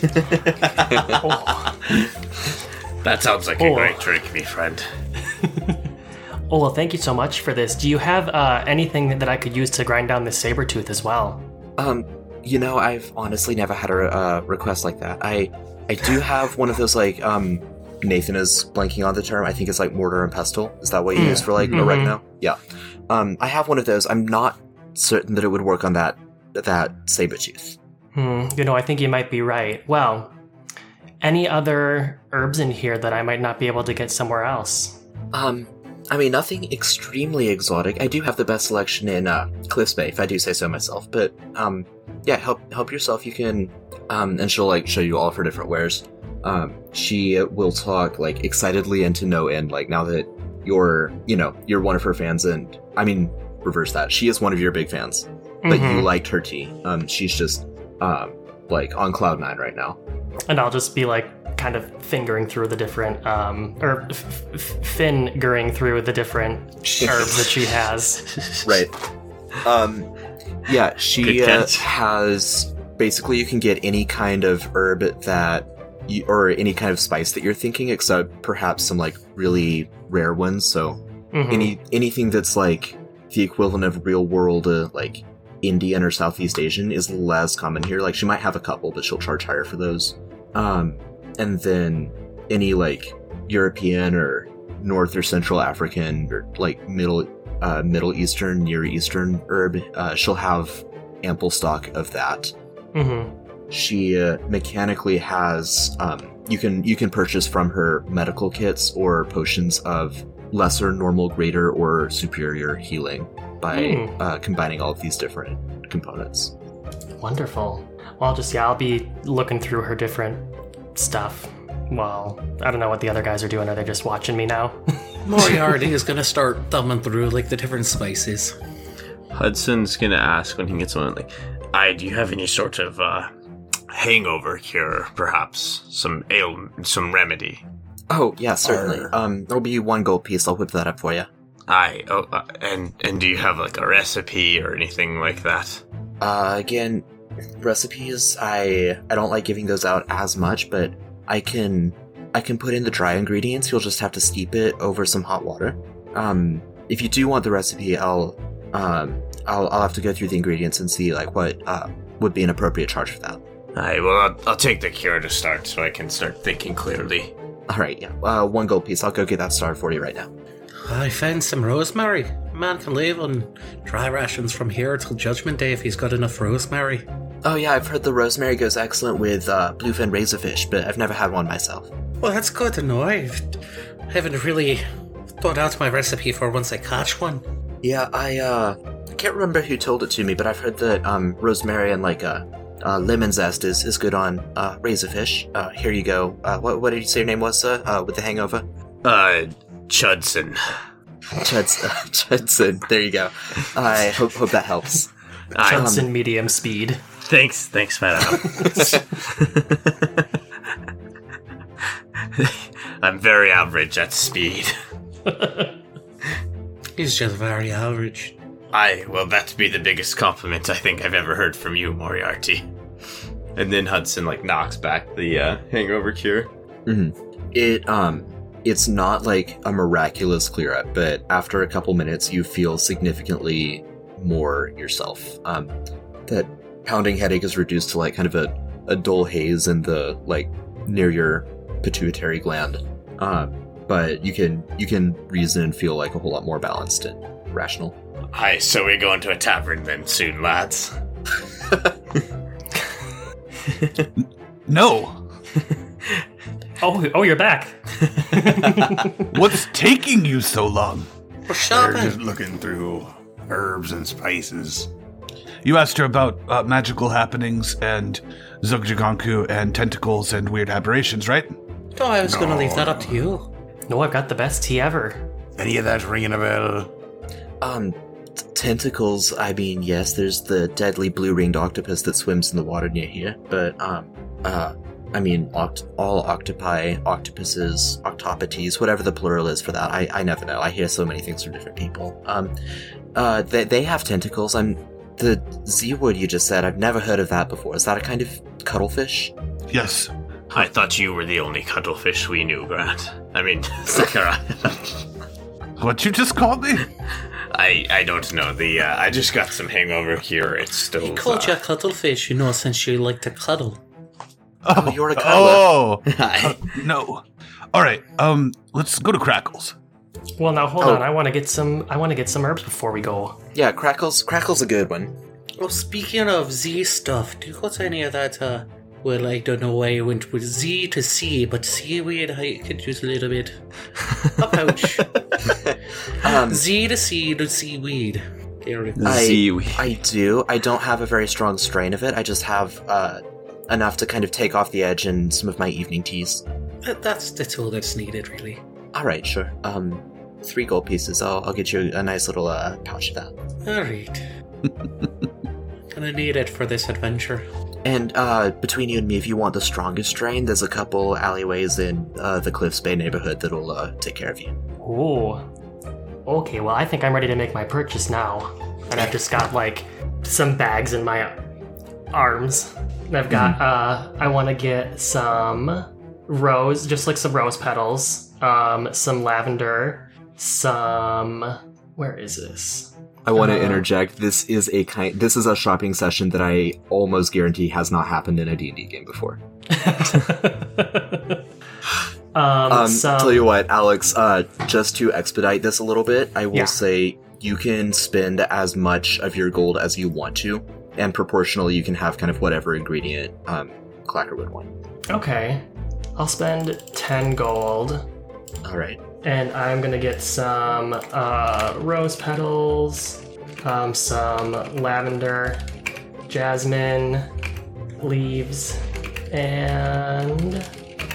That sounds like Oh. a great drink, me friend. Oh, well, thank you so much for this. Do you have uh, anything that I could use to grind down this saber tooth as well? Um, you know, I've honestly never had a uh, request like that. I I do have one of those, like, um, Nathan is blanking on the term. I think it's like mortar and pestle. Is that what you use for, like, Mhm. oregano? Yeah. Um, I have one of those. I'm not certain that it would work on that that saber tooth. Hmm, you know, I think you might be right. Well, any other herbs in here that I might not be able to get somewhere else? Um, I mean, nothing extremely exotic. I do have the best selection in uh, Cliffs Bay, if I do say so myself. But um, yeah, help help yourself. You can, um, and she'll like show you all of her different wares. Um, she will talk like excitedly and to no end. Like now that you're, you know, you're one of her fans, and I mean, reverse that. She is one of your big fans, but Mhm. you liked her tea. Um, she's just um like on cloud nine right now. And I'll just be like kind of fingering through the different, um, or f- f- fingering through the different herbs that she has. Right. Um, yeah, she Good uh, catch. has basically you can get any kind of herb that you, or any kind of spice that you're thinking, except perhaps some like really rare ones. So Mhm. any anything that's like the equivalent of real world, uh, like Indian or Southeast Asian, is less common here. Like she might have a couple, but she'll charge higher for those. Um, and then any like European or North or Central African or like Middle uh, Middle Eastern, Near Eastern herb, uh, she'll have ample stock of that. Mhm. She uh, mechanically has um, you can you can purchase from her medical kits or potions of lesser, normal, greater, or superior healing by Mm. uh, combining all of these different components. Wonderful. Well, I'll just, yeah, I'll be looking through her different stuff. Well, I don't know what the other guys are doing. Are they just watching me now? Moriarty is gonna start thumbing through like the different spices. Hudson's gonna ask when he gets one, like, Aye, do you have any sort of uh, hangover cure, perhaps? Some ail, some remedy? Oh yeah, certainly. Arr. Um, there'll be one gold piece. I'll whip that up for you. Aye, oh, uh, and and do you have like a recipe or anything like that? Uh, again, recipes. I I don't like giving those out as much, but I can I can put in the dry ingredients. You'll just have to steep it over some hot water. Um, if you do want the recipe, I'll um I'll I'll have to go through the ingredients and see like what uh would be an appropriate charge for that. Aye, well, I'll, I'll take the cure to start so I can start thinking clearly. All right, yeah. Uh, one gold piece. I'll go get that started for you right now. I found some rosemary. A man can live on dry rations from here till Judgment Day if he's got enough rosemary. Oh yeah, I've heard the rosemary goes excellent with uh, bluefin razorfish, but I've never had one myself. Well, that's good to know. I haven't really thought out my recipe for once I catch one. Yeah, I uh, I can't remember who told it to me, but I've heard that um, rosemary and like uh, uh, lemon zest is, is good on uh, razorfish. Uh, here you go. Uh, what what did you say your name was, sir? Uh, with the hangover? Uh, Chudson. Chuds, uh, Chudson. There you go. I hope hope that helps. Aye, Judson medium speed. thanks, thanks, madam. I'm very average at speed. He's just very average. Aye, well, that'd be the biggest compliment I think I've ever heard from you, Moriarty. and then Hudson like knocks back the uh, hangover cure. hmm It um it's not like a miraculous clear up, but after a couple minutes, you feel significantly more yourself. Um, that pounding headache is reduced to like kind of a, a dull haze in the like near your pituitary gland. Um, but you can you can reason and feel like a whole lot more balanced and rational. Aye, so we're going to a tavern then soon, lads. No. Oh, oh, you're back. What's taking you so long? We're They're shopping. just looking through herbs and spices. You asked her about uh, magical happenings and Zugjaganku and tentacles and weird aberrations, right? Oh, I was going to No. leave that up to you. No, I've got the best tea ever. Any of that ringing a bell? Um, t- tentacles, I mean, yes, there's the deadly blue-ringed octopus that swims in the water near here, but, um, uh, I mean, oct- all octopi, octopuses, octopodes, whatever the plural is for that, I, I never know. I hear so many things from different people. Um, uh, they, they have tentacles. I'm, the Z-word you just said, I've never heard of that before. Is that a kind of cuttlefish? Yes. I thought you were the only cuttlefish we knew, Grant. I mean, Zachariah. What you just called me? I I don't know. The uh, I just got some hangover here. It's still. He called uh, you a cuttlefish, you know, since you like to cuddle. Oh, you're a cuddler. Oh, Hi. no. All right. Um, let's go to Crackles. Well, now hold Oh. on. I want to get some. I want to get some herbs before we go. Yeah, Crackle's, Crackle's a good one. Oh, speaking of Z stuff, do you got any of that, uh, well, I don't know why I went with Z to C, but seaweed, I could use a little bit. A pouch. Um, Z to C to seaweed. There it is. I, Seaweed. I do. I don't have a very strong strain of it. I just have uh, enough to kind of take off the edge in some of my evening teas. That- That's, that's all that's needed, really. All right, sure. Um, three gold pieces. I'll, I'll get you a nice little uh, pouch of that. Alright. Gonna need it for this adventure. And uh, between you and me, if you want the strongest strain, there's a couple alleyways in uh, the Cliffs Bay neighborhood that'll uh, take care of you. Ooh. Okay, well, I think I'm ready to make my purchase now. And I've just got, like, some bags in my arms. And I've got, uh, I want to get some rose, just like some rose petals, um, some lavender, some... Where is this? I want to Uh, interject. This is a kind. This is a shopping session that I almost guarantee has not happened in a D and D game before. um, Um, some... tell you what, Alex. Uh, just to expedite this a little bit, I will Yeah. say you can spend as much of your gold as you want to, and proportionally, you can have kind of whatever ingredient um, Clacker would want. Okay. I'll spend ten gold. All right. And I'm gonna get some uh, rose petals, um, some lavender, jasmine leaves, and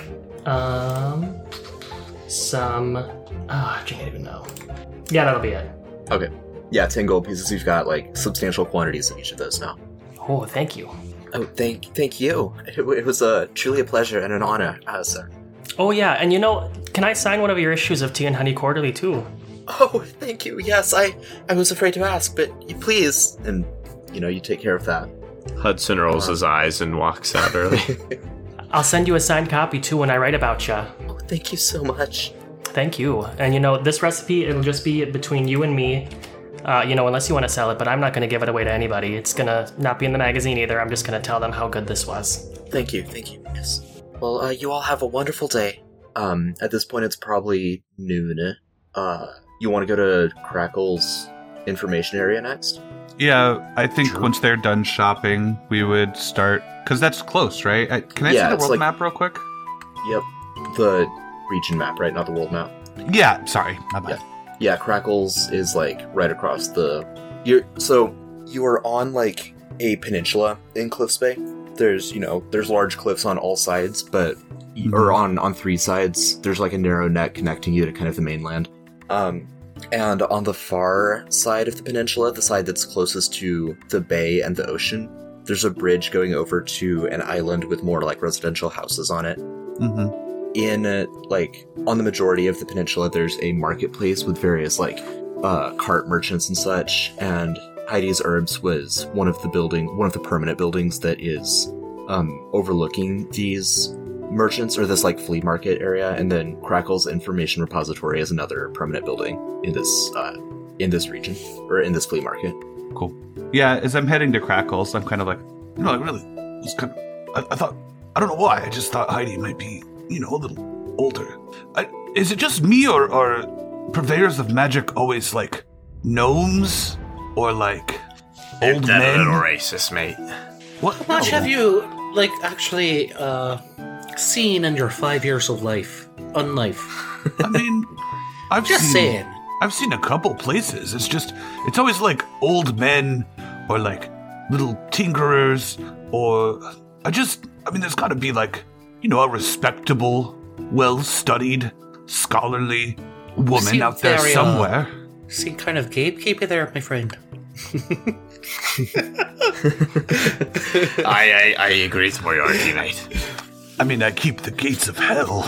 um, some. Oh, I can't even know. Yeah, that'll be it. Okay. Yeah, ten gold pieces. You've got like substantial quantities of each of those now. Oh, thank you. Oh, thank, thank you. It, it was uh, truly a pleasure and an honor, uh, sir. Oh yeah, and you know, can I sign one of your issues of Tea and Honey Quarterly too? Oh, thank you. Yes, I, I was afraid to ask, but you please. And, you know, you take care of that. Hudson rolls his eyes and walks out early. I'll send you a signed copy too when I write about you. Oh, thank you so much. Thank you. And you know, this recipe, it'll just be between you and me. Uh, you know, unless you want to sell it, but I'm not going to give it away to anybody. It's going to not be in the magazine either. I'm just going to tell them how good this was. Thank you, thank you. Yes. Well, uh, you all have a wonderful day. Um, at this point, it's probably noon. Uh, you want to go to Crackle's information area next? Yeah, I think once they're done shopping, we would start because that's close, right? Uh, Can I Yeah, see the it's world like- map real quick? Yep. The region map, right? Not the world map. Yeah, sorry, my bad. Yeah, Crackles is like right across the. You're so you are on like a peninsula in Cliffs Bay. There's you know there's large cliffs on all sides, but or on on three sides. There's like a narrow neck connecting you to kind of the mainland. Um, and on the far side of the peninsula, the side that's closest to the bay and the ocean, there's a bridge going over to an island with more like residential houses on it. Mm-hmm. In uh, like on the majority of the peninsula, there's a marketplace with various like uh, cart merchants and such. And Heidi's Herbs was one of the building, one of the permanent buildings that is um, overlooking these merchants or this like flea market area, and then Crackle's information repository is another permanent building in this uh, in this region or in this flea market. Cool. Yeah, as I'm heading to Crackles, I'm kind of like, you know, I really was kind of. I, I thought I don't know why. I just thought Heidi might be, you know, a little older. I, is it just me, or are purveyors of magic always like gnomes or like old That men? a little racist, mate. What? How much No. have you, like, actually uh, seen in your five years of life? On life? I mean, I've Just seen, saying. I've seen a couple places. It's just, it's always like old men or like little tinkerers, or I just, I mean, there's got to be like, you know, a respectable, well-studied, scholarly woman Seem out there very, uh, somewhere. Seem kind of gatekeeper there, my friend. I, I I agree with Moriarty, mate. I mean, I keep the gates of hell.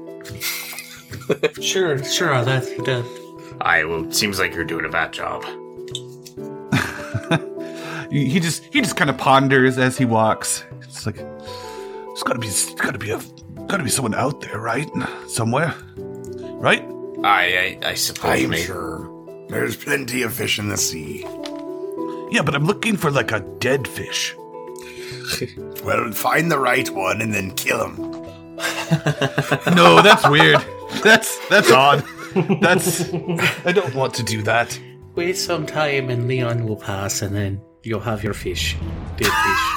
Sure, sure, that, that. I well, seems like you're doing a bad job. He he just, he just kind of ponders as he walks. It's like, there's got to be, there's got to be a, got to be someone out there, right? Somewhere, right? I I, I suppose, I'm mate. sure there's plenty of fish in the sea. Yeah, but I'm looking for like a dead fish. Well, find the right one and then kill him. No, that's weird. That's that's odd. That's I don't want to do that. Wait some time and Leon will pass, and then you'll have your fish. Dead fish.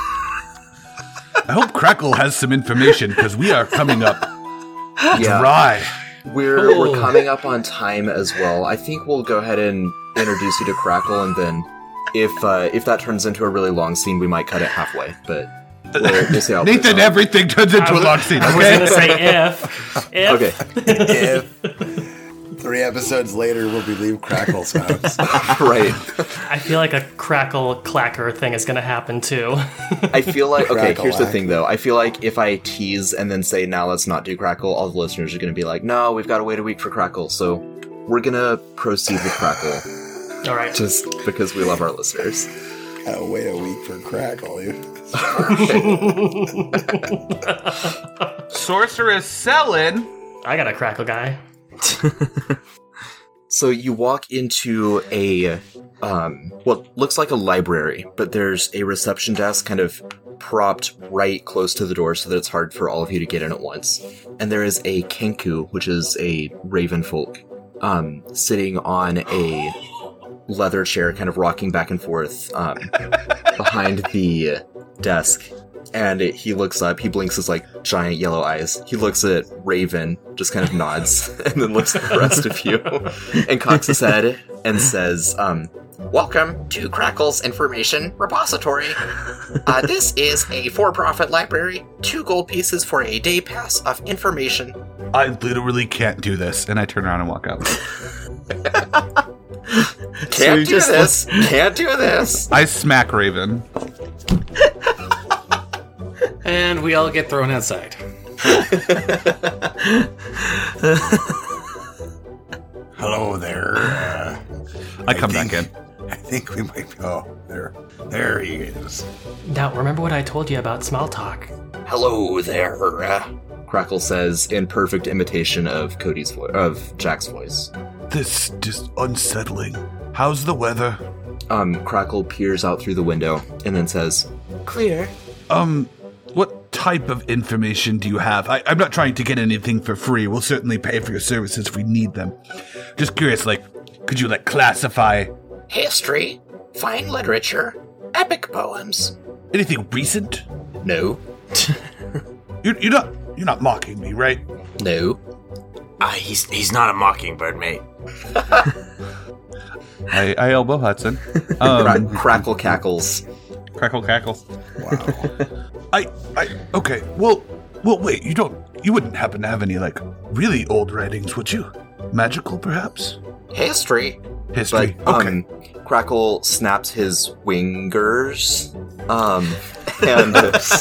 I hope Crackle has some information because we are coming up Yeah, dry. we're Oh. we're coming up on time as well. I think we'll go ahead and introduce you to Crackle, and then if uh, if that turns into a really long scene, we might cut it halfway. But we'll, we'll see how it plays Nathan, out. everything turns into a long scene. I was Okay. going to say if. If. Okay, If three episodes later we'll be leave Crackle's house. right. I feel like a crackle clacker thing is going to happen too. I feel like okay. Here's the Crackle-ack. thing, though. I feel like if I tease and then say now let's not do Crackle, all the listeners are going to be like, no, we've got to wait a week for Crackle. So we're gonna proceed with Crackle All right. just because we love our listeners. Gotta wait a week for Crackle. You. Sorceress Selin. I got a crackle guy. So you walk into a, um, what looks like a library, but there's a reception desk kind of propped right close to the door so that it's hard for all of you to get in at once. And there is a Kenku, which is a raven folk, um, sitting on a leather chair, kind of rocking back and forth, um, behind the desk. And it, he looks up, he blinks his like giant yellow eyes. He looks at Raven, just kind of nods, and then looks at the rest of you and cocks his head and says, um, welcome to Crackle's Information Repository. Uh, this is a for-profit library. Two gold pieces for a day pass of information. I literally can't do this, and I turn around and walk out. Can't you do just this. Can't do this. I smack Raven. And we all get thrown outside. Hello there. Uh, I come think- back in. I think we might be. Oh, there. There he is. Now, remember what I told you about small talk? Hello there. Uh, Crackle says in perfect imitation of Cody's voice, of Jack's voice. This just unsettling. How's the weather? Um, Crackle peers out through the window and then says, clear. Um, what type of information do you have? I, I'm not trying to get anything for free. We'll certainly pay for your services if we need them. Just curious, like, could you, like, classify History, fine literature, epic poems. anything recent? No, You're, you're not you're not mocking me, right? no. Ah, he's he's not a mockingbird, mate. I, I elbow Hudson. Cra- Um, Crackle cackles. crackle cackles. I I okay. Well, well, wait. You don't. You wouldn't happen to have any like really old writings, would you? Magical, perhaps? History. History. But, okay. um, Crackle snaps his wingers. Um, and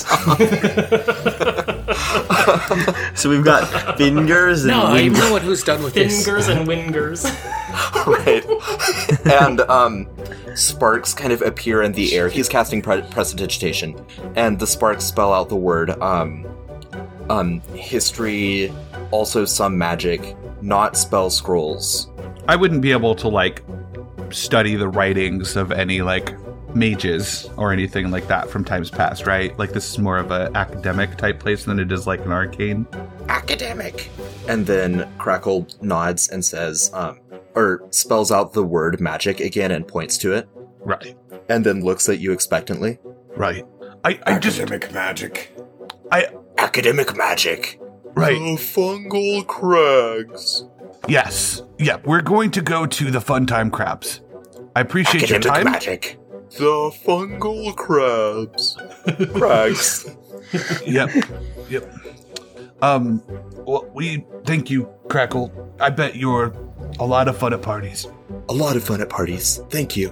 So we've got fingers and No, I'm wings. the one who's done with this. Fingers and wingers. right, and um, sparks kind of appear in the air. He's casting pre- prestidigitation, and the sparks spell out the word um, Um, history, also some magic, not spell scrolls. I wouldn't be able to, like, study the writings of any, like, mages or anything like that from times past, right? Like, this is more of an academic type place than it is like an arcane. Academic. And then Crackle nods and says, um, or spells out the word magic again and points to it. Right. And then looks at you expectantly. Right. I, I just... Academic magic. I... Academic magic. Right. The fungal crags. Yes. Yeah, we're going to go to the Fun Time Crabs. I appreciate Academic your time. magic. The fungal crabs. Crags. Yep. Yep. Um, well, we thank you, Crackle. I bet you're a lot of fun at parties. A lot of fun at parties. Thank you.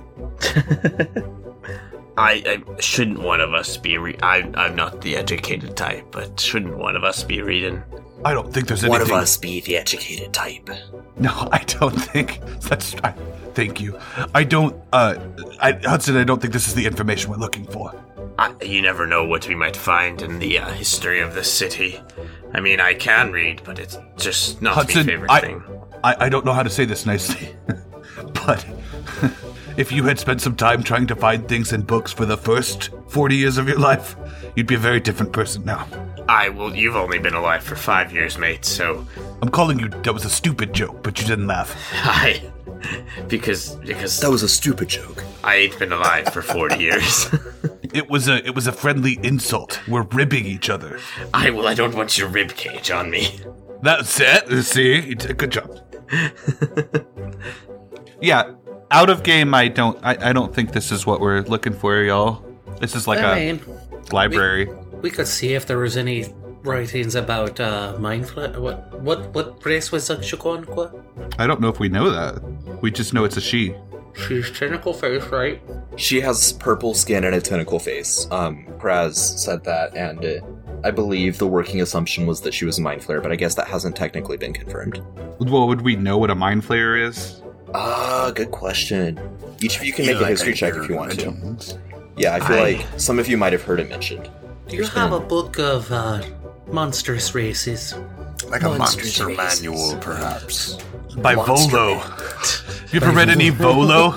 I, I shouldn't one of us be re- I, I'm not the educated type, but shouldn't one of us be reading? I don't think there's anything. One of us be the educated type. No, I don't think that's. I, thank you. I don't. Uh, I, Hudson, I don't think this is the information we're looking for. I, you never know what we might find in the uh, history of this city. I mean, I can read, but it's just not Hudson, my favorite I, thing. I, I don't know how to say this nicely, but if you had spent some time trying to find things in books for the first forty years of your life, you'd be a very different person now. I well, you've only been alive for five years, mate, so... I'm calling you, that was a stupid joke, but you didn't laugh. I... Because, because... That was a stupid joke. I ain't been alive for forty years. It was a it was a friendly insult. We're ribbing each other. I, well, I don't want your rib cage on me. That's it. See? You did a good job. Yeah, out of game, I don't I, I don't think this is what we're looking for, y'all. This is like I a mean, library. We, we could see if there was any writings about uh, Mind Flayer. What what what race was that Chukwonqua? I don't know if we know that. We just know it's a she. She's tentacle face, right? She has purple skin and a tentacle face. Um, Kraz said that, and uh, I believe the working assumption was that she was a Mind Flayer, but I guess that hasn't technically been confirmed. Well, would we know what a Mind Flayer is? Ah, good question. Each of you can Yeah, make a like history I check hear if you want to. legends. Yeah, I feel I- like some of you might have heard it mentioned. Do you have a book of uh, monstrous races? Like a Monsters monster races. manual, perhaps. By Monster Volo. Man. Have you ever read any Volo?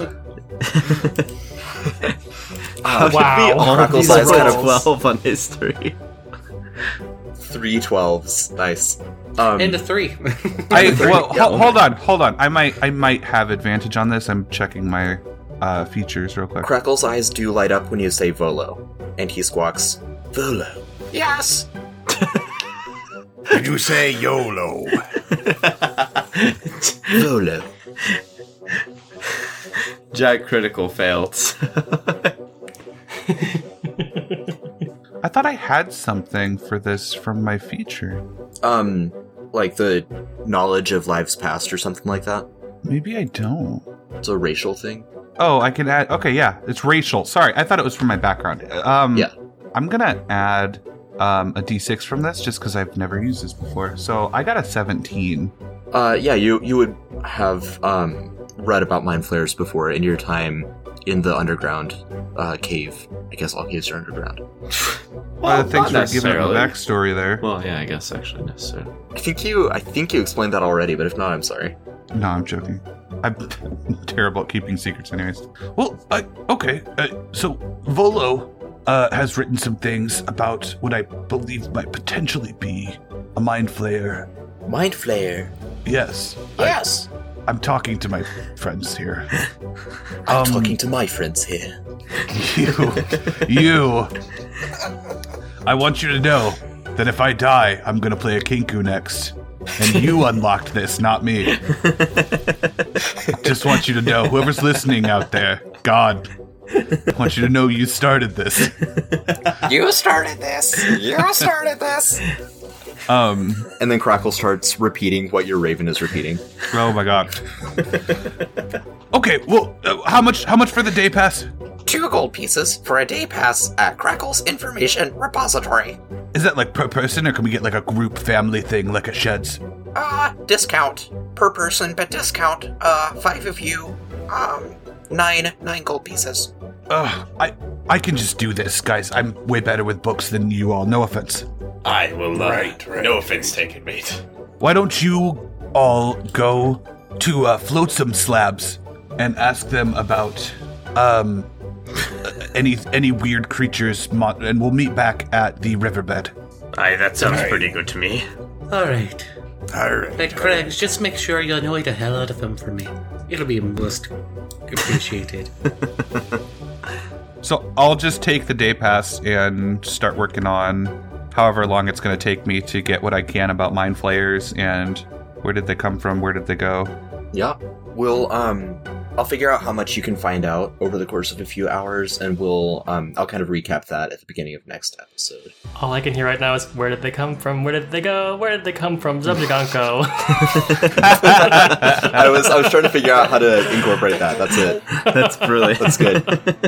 Uh, Wow. All Crackle's these eyes kind of twelve on history. three twelves. Nice. Um, And a three. I well, Yeah. ho- hold on, hold on. I might I might have advantage on this. I'm checking my uh, features real quick. Crackle's eyes do light up when you say Volo, and he squawks, Volo. Yes! Did you say YOLO? Volo. Jack critical failed. I thought I had something for this from my feature. Um, like the knowledge of lives past or something like that? Maybe I don't. It's a racial thing. Oh, I can add. Okay, yeah, it's racial. Sorry, I thought it was from my background. Um, Yeah. I'm gonna add um, a d six from this just because I've never used this before. So I got a seventeen. Uh, yeah, you you would have um read about mind flayers before in your time in the underground uh, cave. I guess all caves are underground. Well, thanks not for giving a necessarily. backstory there. Well, yeah, I guess actually necessarily. I think you I think you explained that already, but if not, I'm sorry. No, I'm joking. I'm terrible at keeping secrets, anyways. Well, I, okay. Uh, so Volo uh, has written some things about what I believe might potentially be a mind flayer. Mind flayer. Yes. Yes. I, I'm talking to my friends here. I'm Um, talking to my friends here. You, you. I want you to know that if I die, I'm gonna play a Kinku next. And you unlocked this, not me. Just want you to know, whoever's listening out there, God, I want you to know you started this. You started this. You started this. Um. And then Crackle starts repeating what your raven is repeating. Oh my god. Okay, well, uh, how much? How much for the day pass? Two gold pieces for a day pass at Crackle's Information Repository. Is that like per person, or can we get like a group family thing, like a Sheds? Uh, discount per person, but discount. Uh, five of you. Um, nine, nine gold pieces. Ugh, I, I can just do this, guys. I'm way better with books than you all. No offense. I will, uh, Right, right, no right. offense taken, mate. Why don't you all go to uh, Flotsam Slabs and ask them about um any any weird creatures, mo- and we'll meet back at the riverbed. Aye, that sounds Alright. pretty good to me. All right. All right. Hey, Craig, just make sure you annoy the hell out of him for me. It'll be most appreciated. So I'll just take the day pass and start working on however long it's going to take me to get what I can about mind flayers and where did they come from, where did they go. Yeah. We'll um I'll figure out how much you can find out over the course of a few hours, and we'll um I'll kind of recap that at the beginning of next episode. All I can hear right now is where did they come from? Where did they go? Where did they come from? Zubjaganko. I was I was trying to figure out how to incorporate that. That's it. That's brilliant. That's good.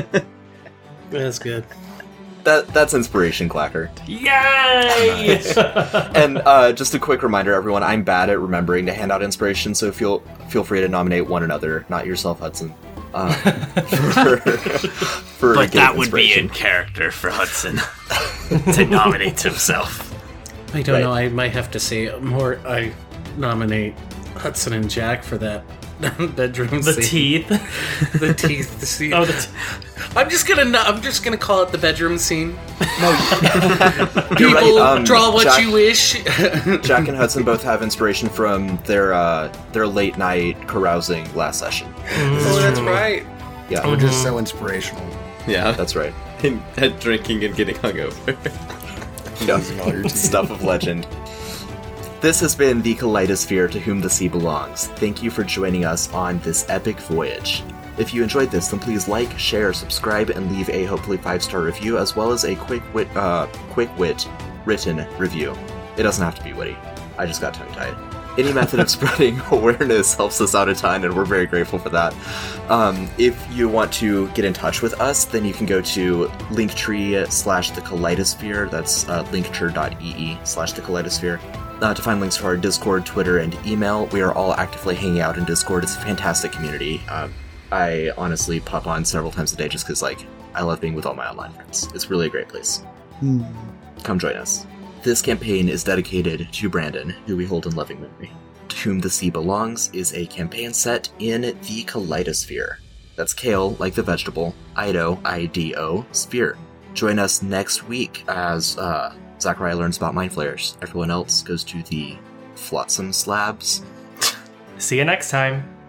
That's good. That that's inspiration, Clacker. Yay! And uh, just a quick reminder, everyone, I'm bad at remembering to hand out inspiration, so feel feel free to nominate one another, not yourself, Hudson. Uh, for, for But getting that would be inspiration. in character for Hudson to nominate himself. I don't Right. know. I might have to say more. I nominate Hudson and Jack for that bedroom the scene. teeth. The teeth. The scene. Oh, the t- I'm just gonna. no- I'm just gonna call it the bedroom scene. You're People right, um, draw what Jack- you wish. Jack and Hudson both have inspiration from their uh, their late night carousing last session. Oh, that's right. Yeah, We're just so inspirational. Yeah, that's right. and, and drinking and getting hungover. Yeah. all your teeth. Stuff of legend. This has been the Kaleidosphere To Whom the Sea Belongs. Thank you for joining us on this epic voyage. If you enjoyed this, then please like, share, subscribe, and leave a hopefully five-star review, as well as a quick wit, uh, quick wit written review. It doesn't have to be witty. I just got tongue-tied. Any method of spreading awareness helps us out a ton, and we're very grateful for that. Um, if you want to get in touch with us, then you can go to linktree slash the Kaleidosphere. That's uh, linktree.ee slash the Kaleidosphere. Uh, to find links to our Discord, Twitter, and email. We are all actively hanging out in Discord. It's a fantastic community. Um, I honestly pop on several times a day just because, like, I love being with all my online friends. It's really a great place. Come join us. This campaign is dedicated to Brandon, who we hold in loving memory. To Whom the Sea Belongs is a campaign set in the Kaleidosphere. That's kale, like the vegetable, Ido, I D O, sphere. Join us next week as uh, Zachariah learns about mind flayers. Everyone else goes to the Flotsam Slabs. See you next time.